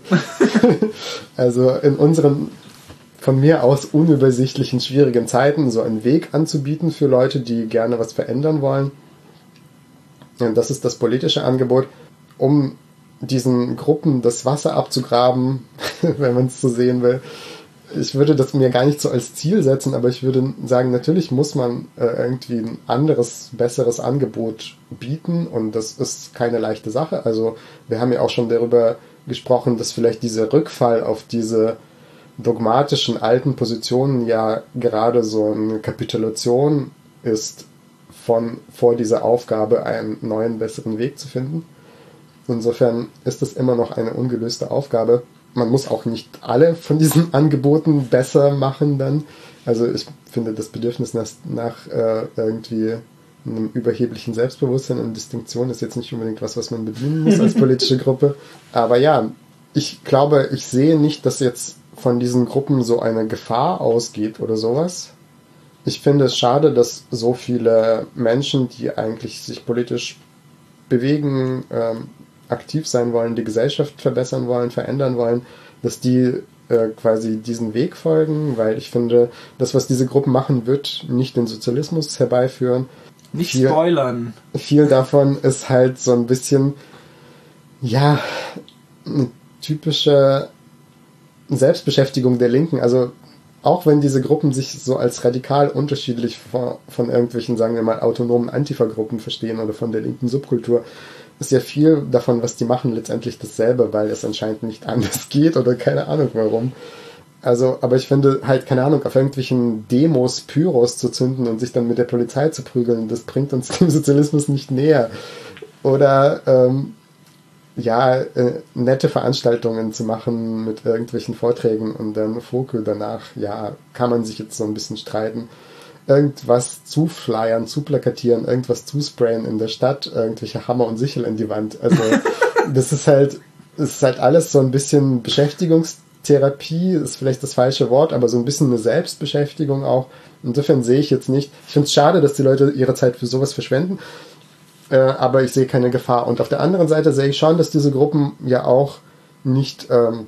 Also in unseren von mir aus unübersichtlichen, schwierigen Zeiten so einen Weg anzubieten für Leute, die gerne was verändern wollen. Und das ist das politische Angebot, um diesen Gruppen das Wasser abzugraben, wenn man es so sehen will. Ich würde das mir gar nicht so als Ziel setzen, aber ich würde sagen, natürlich muss man irgendwie ein anderes, besseres Angebot bieten und das ist keine leichte Sache. Also wir haben ja auch schon darüber gesprochen, dass vielleicht dieser Rückfall auf diese dogmatischen alten Positionen ja gerade so eine Kapitulation ist vor dieser Aufgabe, einen neuen, besseren Weg zu finden. Insofern ist es immer noch eine ungelöste Aufgabe. Man muss auch nicht alle von diesen Angeboten besser machen dann. Also ich finde das Bedürfnis nach irgendwie einem überheblichen Selbstbewusstsein und Distinktion ist jetzt nicht unbedingt was man bedienen muss als politische Gruppe. Aber ja, ich glaube, ich sehe nicht, dass jetzt von diesen Gruppen so eine Gefahr ausgeht oder sowas. Ich finde es schade, dass so viele Menschen, die eigentlich sich politisch bewegen, aktiv sein wollen, die Gesellschaft verbessern wollen, verändern wollen, dass die quasi diesen Weg folgen, weil ich finde, das, was diese Gruppen machen, wird nicht den Sozialismus herbeiführen. Nicht spoilern. Viel davon ist halt so ein bisschen, ja, eine typische Selbstbeschäftigung der Linken. Also auch wenn diese Gruppen sich so als radikal unterschiedlich von irgendwelchen, sagen wir mal, autonomen Antifa-Gruppen verstehen oder von der linken Subkultur, ist ja viel davon, was die machen, letztendlich dasselbe, weil es anscheinend nicht anders geht oder keine Ahnung warum. Also, aber ich finde halt, keine Ahnung, auf irgendwelchen Demos Pyros zu zünden und sich dann mit der Polizei zu prügeln, das bringt uns dem Sozialismus nicht näher. Oder nette Veranstaltungen zu machen mit irgendwelchen Vorträgen und dann Fokus danach, ja, kann man sich jetzt so ein bisschen streiten. Irgendwas zuflyern, zuplakatieren, irgendwas zusprayen in der Stadt, irgendwelche Hammer und Sichel in die Wand. Also das ist halt alles so ein bisschen Beschäftigungstherapie, ist vielleicht das falsche Wort, aber so ein bisschen eine Selbstbeschäftigung auch. Insofern sehe ich jetzt nicht, ich finde es schade, dass die Leute ihre Zeit für sowas verschwenden, aber ich sehe keine Gefahr. Und auf der anderen Seite sehe ich schon, dass diese Gruppen ja auch nicht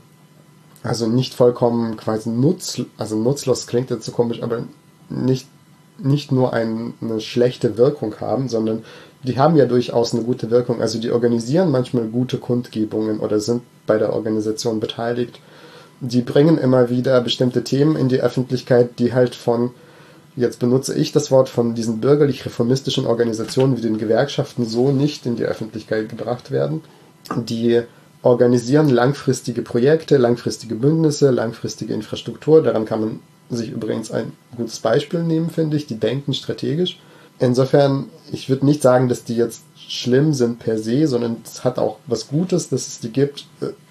vollkommen quasi nutzlos klingt jetzt so komisch, aber nicht nur eine schlechte Wirkung haben, sondern die haben ja durchaus eine gute Wirkung. Also die organisieren manchmal gute Kundgebungen oder sind bei der Organisation beteiligt. Die bringen immer wieder bestimmte Themen in die Öffentlichkeit, die halt jetzt benutze ich das Wort, von diesen bürgerlich-reformistischen Organisationen wie den Gewerkschaften so nicht in die Öffentlichkeit gebracht werden. Die organisieren langfristige Projekte, langfristige Bündnisse, langfristige Infrastruktur. Daran kann man sich übrigens ein gutes Beispiel nehmen, finde ich. Die denken strategisch. Insofern, ich würde nicht sagen, dass die jetzt schlimm sind per se, sondern es hat auch was Gutes, dass es die gibt.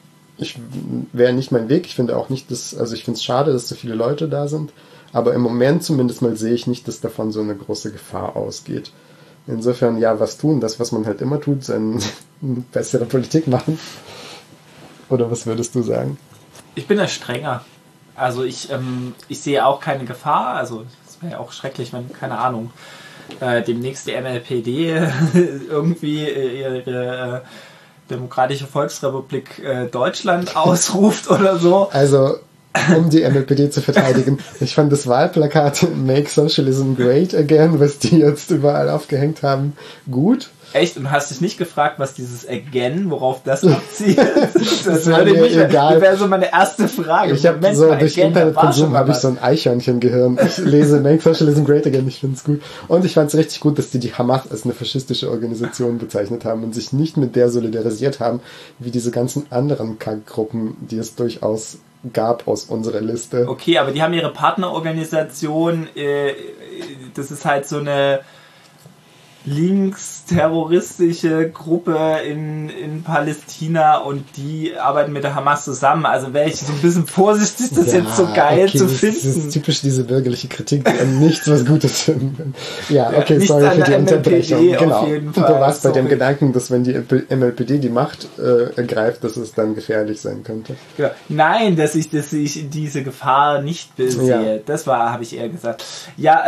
Wäre nicht mein Weg. Ich finde auch nicht, ich finde es schade, dass so viele Leute da sind. Aber im Moment zumindest mal sehe ich nicht, dass davon so eine große Gefahr ausgeht. Insofern, ja, was tun? Das, was man halt immer tut, bessere Politik machen. Oder was würdest du sagen? Ich bin da strenger. Also ich sehe auch keine Gefahr. Also es wäre ja auch schrecklich, wenn, keine Ahnung, demnächst die MLPD irgendwie ihre Demokratische Volksrepublik Deutschland ausruft oder so. Also um die MLPD zu verteidigen. Ich fand das Wahlplakat Make Socialism Great Again, was die jetzt überall aufgehängt haben, gut. Echt? Und hast dich nicht gefragt, was dieses Again, worauf das abzielt? Das wäre so meine erste Frage. Ich habe so durch Internetkonsum habe ich so ein Eichhörnchen-Gehirn. Ich lese Make Socialism Great Again, ich finde es gut. Und ich fand es richtig gut, dass die Hamas als eine faschistische Organisation bezeichnet haben und sich nicht mit der solidarisiert haben, wie diese ganzen anderen Kackgruppen, die es durchaus gab aus unserer Liste. Okay, aber die haben ihre Partnerorganisation, das ist halt so eine linksterroristische Gruppe in Palästina und die arbeiten mit der Hamas zusammen. Also wäre ich so ein bisschen vorsichtig, das jetzt so geil zu finden. Das ist typisch diese bürgerliche Kritik, die an nichts was Gutes finden. Ja, okay, ja, sorry für die Unterbrechung. Genau. Auf jeden Fall. Und du warst bei dem Sorry. Gedanken, dass wenn die MLPD die Macht ergreift, dass es dann gefährlich sein könnte. Ja. Nein, dass ich diese Gefahr nicht sehe. Ja. Das habe ich eher gesagt. Ja,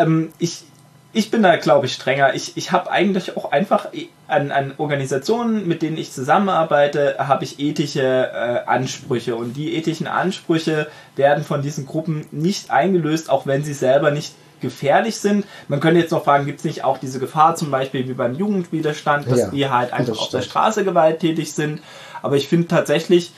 ich bin da, glaube ich, strenger. Ich habe eigentlich auch einfach an Organisationen, mit denen ich zusammenarbeite, habe ich ethische Ansprüche. Und die ethischen Ansprüche werden von diesen Gruppen nicht eingelöst, auch wenn sie selber nicht gefährlich sind. Man könnte jetzt noch fragen, gibt es nicht auch diese Gefahr, zum Beispiel wie beim Jugendwiderstand, dass die halt einfach auf der Straße gewalttätig sind. Aber ich finde tatsächlich,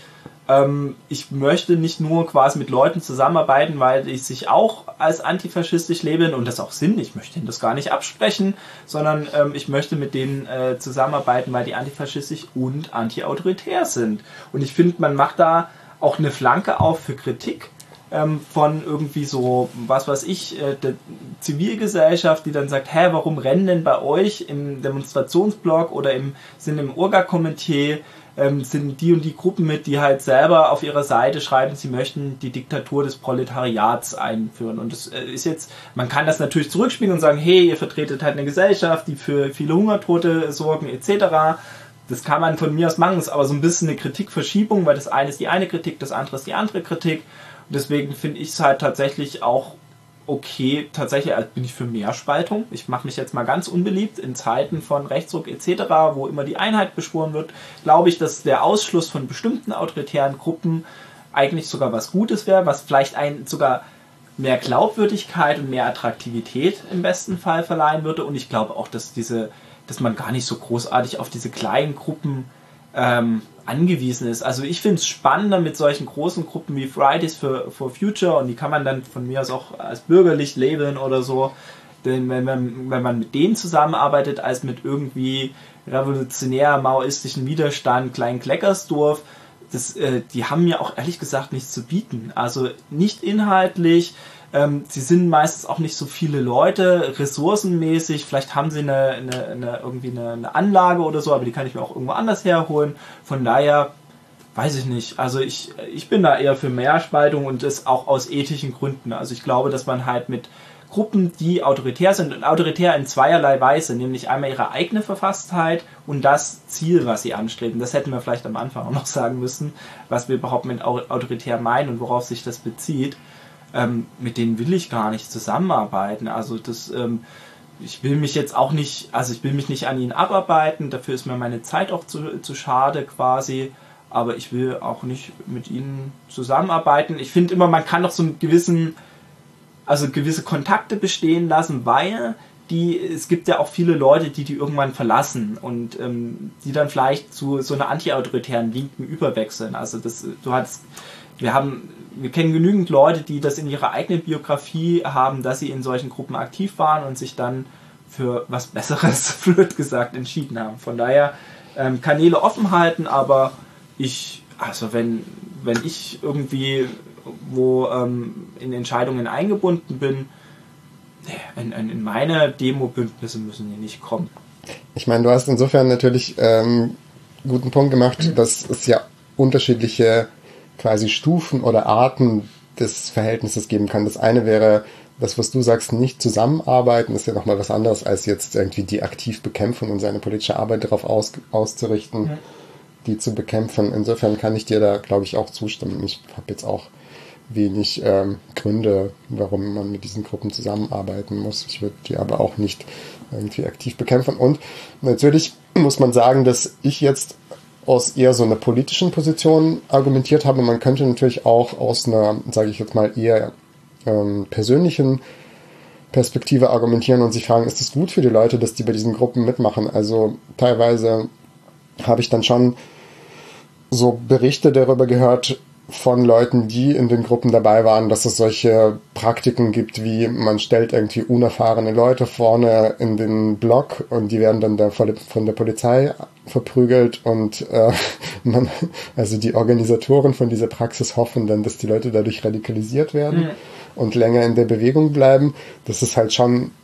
ich möchte nicht nur quasi mit Leuten zusammenarbeiten, weil die sich auch als antifaschistisch leben und das auch sind. Ich möchte ihnen das gar nicht absprechen, sondern ich möchte mit denen zusammenarbeiten, weil die antifaschistisch und antiautoritär sind. Und ich finde, man macht da auch eine Flanke auf für Kritik von irgendwie so, was weiß ich, der Zivilgesellschaft, die dann sagt, warum rennen denn bei euch im Demonstrationsblock oder sind im Orga-Komitee sind die und die Gruppen mit, die halt selber auf ihrer Seite schreiben, sie möchten die Diktatur des Proletariats einführen. Und das ist jetzt, man kann das natürlich zurückspielen und sagen, hey, ihr vertretet halt eine Gesellschaft, die für viele Hungertote sorgen, etc. Das kann man von mir aus machen, das ist aber so ein bisschen eine Kritikverschiebung, weil das eine ist die eine Kritik, das andere ist die andere Kritik. Und deswegen finde ich es halt tatsächlich auch okay, tatsächlich bin ich für mehr Spaltung. Ich mache mich jetzt mal ganz unbeliebt in Zeiten von Rechtsruck etc., wo immer die Einheit beschworen wird, glaube ich, dass der Ausschluss von bestimmten autoritären Gruppen eigentlich sogar was Gutes wäre, was vielleicht sogar mehr Glaubwürdigkeit und mehr Attraktivität im besten Fall verleihen würde. Und ich glaube auch, dass man gar nicht so großartig auf diese kleinen Gruppen angewiesen ist. Also ich finde es spannender mit solchen großen Gruppen wie Fridays for Future, und die kann man dann von mir aus auch als bürgerlich labeln oder so, denn wenn man mit denen zusammenarbeitet, als mit irgendwie revolutionär maoistischen Widerstand Klein-Kleckersdorf, die haben mir auch ehrlich gesagt nichts zu bieten. Also nicht inhaltlich, sie sind meistens auch nicht so viele Leute, ressourcenmäßig, vielleicht haben sie irgendwie eine Anlage oder so, aber die kann ich mir auch irgendwo anders herholen. Von daher, weiß ich nicht. Also ich bin da eher für mehr Spaltung und das auch aus ethischen Gründen. Also ich glaube, dass man halt mit Gruppen, die autoritär sind, und autoritär in zweierlei Weise, nämlich einmal ihre eigene Verfasstheit und das Ziel, was sie anstreben. Das hätten wir vielleicht am Anfang auch noch sagen müssen, was wir überhaupt mit autoritär meinen und worauf sich das bezieht. Mit denen will ich gar nicht zusammenarbeiten. Also ich will mich jetzt auch nicht, ich will mich nicht an ihnen abarbeiten, dafür ist mir meine Zeit auch zu schade quasi, aber ich will auch nicht mit ihnen zusammenarbeiten. Ich finde immer, man kann doch so einen gewisse Kontakte bestehen lassen, weil es gibt ja auch viele Leute, die irgendwann verlassen und die dann vielleicht zu so einer antiautoritären Linken überwechseln. Also wir kennen genügend Leute, die das in ihrer eigenen Biografie haben, dass sie in solchen Gruppen aktiv waren und sich dann für was Besseres, blöd gesagt, entschieden haben. Von daher Kanäle offen halten, aber wenn ich irgendwie wo in Entscheidungen eingebunden bin, in meine Demo-Bündnisse müssen die nicht kommen. Ich meine, du hast insofern natürlich guten Punkt gemacht, dass es ja unterschiedliche quasi Stufen oder Arten des Verhältnisses geben kann. Das eine wäre, das, was du sagst, nicht zusammenarbeiten, ist ja nochmal was anderes, als jetzt irgendwie die Aktivbekämpfung und seine politische Arbeit darauf auszurichten, die zu bekämpfen. Insofern kann ich dir da, glaube ich, auch zustimmen. Ich habe jetzt auch wenig Gründe, warum man mit diesen Gruppen zusammenarbeiten muss. Ich würde die aber auch nicht irgendwie aktiv bekämpfen. Und natürlich muss man sagen, dass ich jetzt aus eher so einer politischen Position argumentiert habe. Man könnte natürlich auch aus einer, sage ich jetzt mal, eher persönlichen Perspektive argumentieren und sich fragen, ist es gut für die Leute, dass die bei diesen Gruppen mitmachen? Also teilweise habe ich dann schon so Berichte darüber gehört von Leuten, die in den Gruppen dabei waren, dass es solche Praktiken gibt, wie man stellt irgendwie unerfahrene Leute vorne in den Block und die werden dann von der Polizei verprügelt und also die Organisatoren von dieser Praxis hoffen dann, dass die Leute dadurch radikalisiert werden und länger in der Bewegung bleiben. Das ist halt schon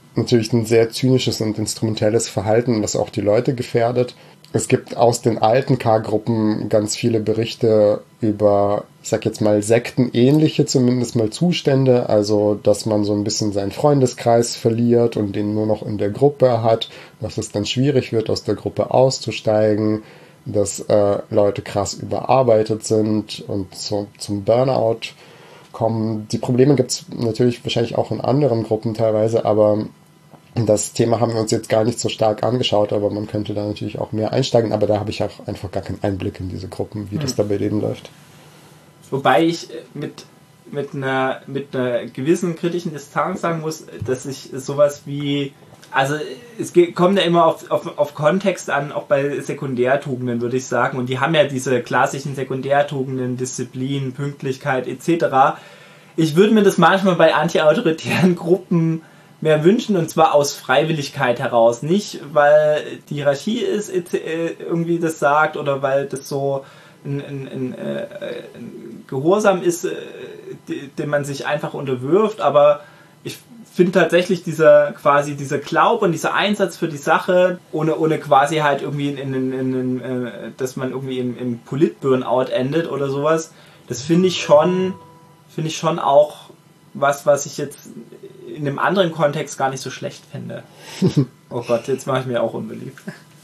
natürlich ein sehr zynisches und instrumentelles Verhalten, was auch die Leute gefährdet. Es gibt aus den alten K-Gruppen ganz viele Berichte über, ich sag jetzt mal, sektenähnliche zumindest mal Zustände, also dass man so ein bisschen seinen Freundeskreis verliert und den nur noch in der Gruppe hat, dass es dann schwierig wird, aus der Gruppe auszusteigen, dass Leute krass überarbeitet sind und zum Burnout kommen. Die Probleme gibt es natürlich wahrscheinlich auch in anderen Gruppen teilweise, aber das Thema haben wir uns jetzt gar nicht so stark angeschaut, aber man könnte da natürlich auch mehr einsteigen, aber da habe ich auch einfach gar keinen Einblick in diese Gruppen, wie das da bei denen läuft. Wobei ich mit einer gewissen kritischen Distanz sagen muss, dass ich sowas wie, also es kommt ja immer auf Kontext an, auch bei Sekundärtugenden, würde ich sagen, und die haben ja diese klassischen Sekundärtugenden, Disziplin, Pünktlichkeit etc. Ich würde mir das manchmal bei antiautoritären Gruppen mehr wünschen, und zwar aus Freiwilligkeit heraus. Nicht, weil die Hierarchie ist irgendwie das sagt oder weil das so ein Gehorsam ist, dem man sich einfach unterwirft, aber ich finde tatsächlich dieser Glaube und dieser Einsatz für die Sache, ohne quasi halt irgendwie dass man irgendwie im Polit-Burnout endet oder sowas, das finde ich schon auch was ich jetzt in einem anderen Kontext gar nicht so schlecht finde. Oh Gott, jetzt mache ich mir auch unbeliebt.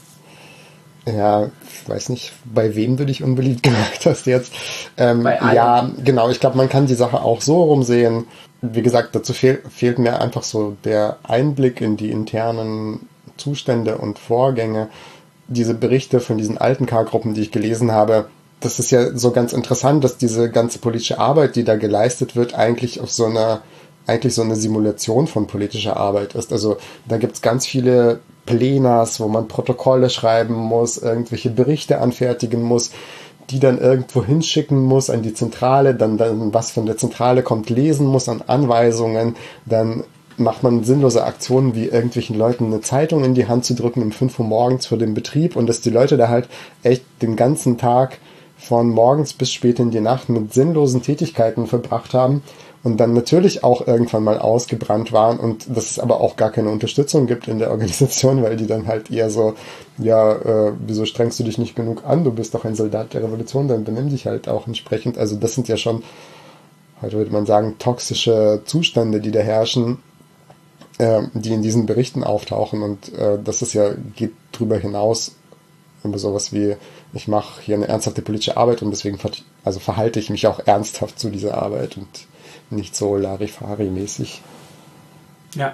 Ja, ich weiß nicht, bei wem du dich unbeliebt gemacht hast jetzt. Ja, genau, ich glaube, man kann die Sache auch so rumsehen. Wie gesagt, dazu fehlt mir einfach so der Einblick in die internen Zustände und Vorgänge. Diese Berichte von diesen alten K-Gruppen, die ich gelesen habe, das ist ja so ganz interessant, dass diese ganze politische Arbeit, die da geleistet wird, eigentlich so eine Simulation von politischer Arbeit ist. Also da gibt's ganz viele Plenas, wo man Protokolle schreiben muss, irgendwelche Berichte anfertigen muss, die dann irgendwo hinschicken muss an die Zentrale, dann was von der Zentrale kommt, lesen muss an Anweisungen, dann macht man sinnlose Aktionen, wie irgendwelchen Leuten eine Zeitung in die Hand zu drücken um 5 Uhr morgens vor dem Betrieb, und dass die Leute da halt echt den ganzen Tag von morgens bis spät in die Nacht mit sinnlosen Tätigkeiten verbracht haben und dann natürlich auch irgendwann mal ausgebrannt waren, und dass es aber auch gar keine Unterstützung gibt in der Organisation, weil die dann halt eher so, ja, wieso strengst du dich nicht genug an, du bist doch ein Soldat der Revolution, dann benimm dich halt auch entsprechend. Also das sind ja schon, heute würde man sagen, toxische Zustände, die da herrschen, die in diesen Berichten auftauchen, und das ist ja, geht drüber hinaus über sowas wie, ich mache hier eine ernsthafte politische Arbeit und deswegen verhalte ich mich auch ernsthaft zu dieser Arbeit und nicht so Larifari-mäßig. Ja.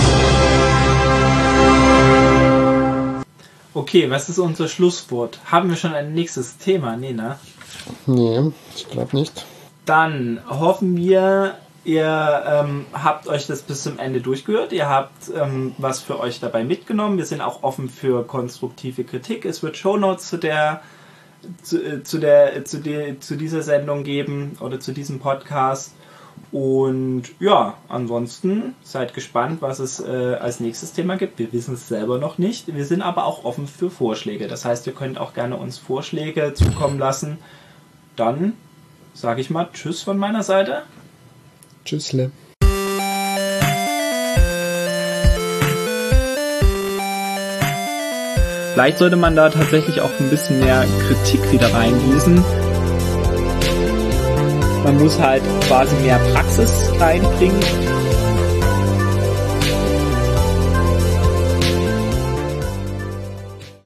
Okay, was ist unser Schlusswort? Haben wir schon ein nächstes Thema? Nee, ne? Nee, ich glaube nicht. Dann hoffen wir, ihr habt euch das bis zum Ende durchgehört. Ihr habt was für euch dabei mitgenommen. Wir sind auch offen für konstruktive Kritik. Es wird Shownotes zu dieser Sendung geben oder zu diesem Podcast. Und ja, ansonsten seid gespannt, was es als nächstes Thema gibt. Wir wissen es selber noch nicht. Wir sind aber auch offen für Vorschläge. Das heißt, ihr könnt auch gerne uns Vorschläge zukommen lassen. Dann sage ich mal Tschüss von meiner Seite. Tschüssle. Vielleicht sollte man da tatsächlich auch ein bisschen mehr Kritik wieder reingießen. Man muss halt quasi mehr Praxis reinbringen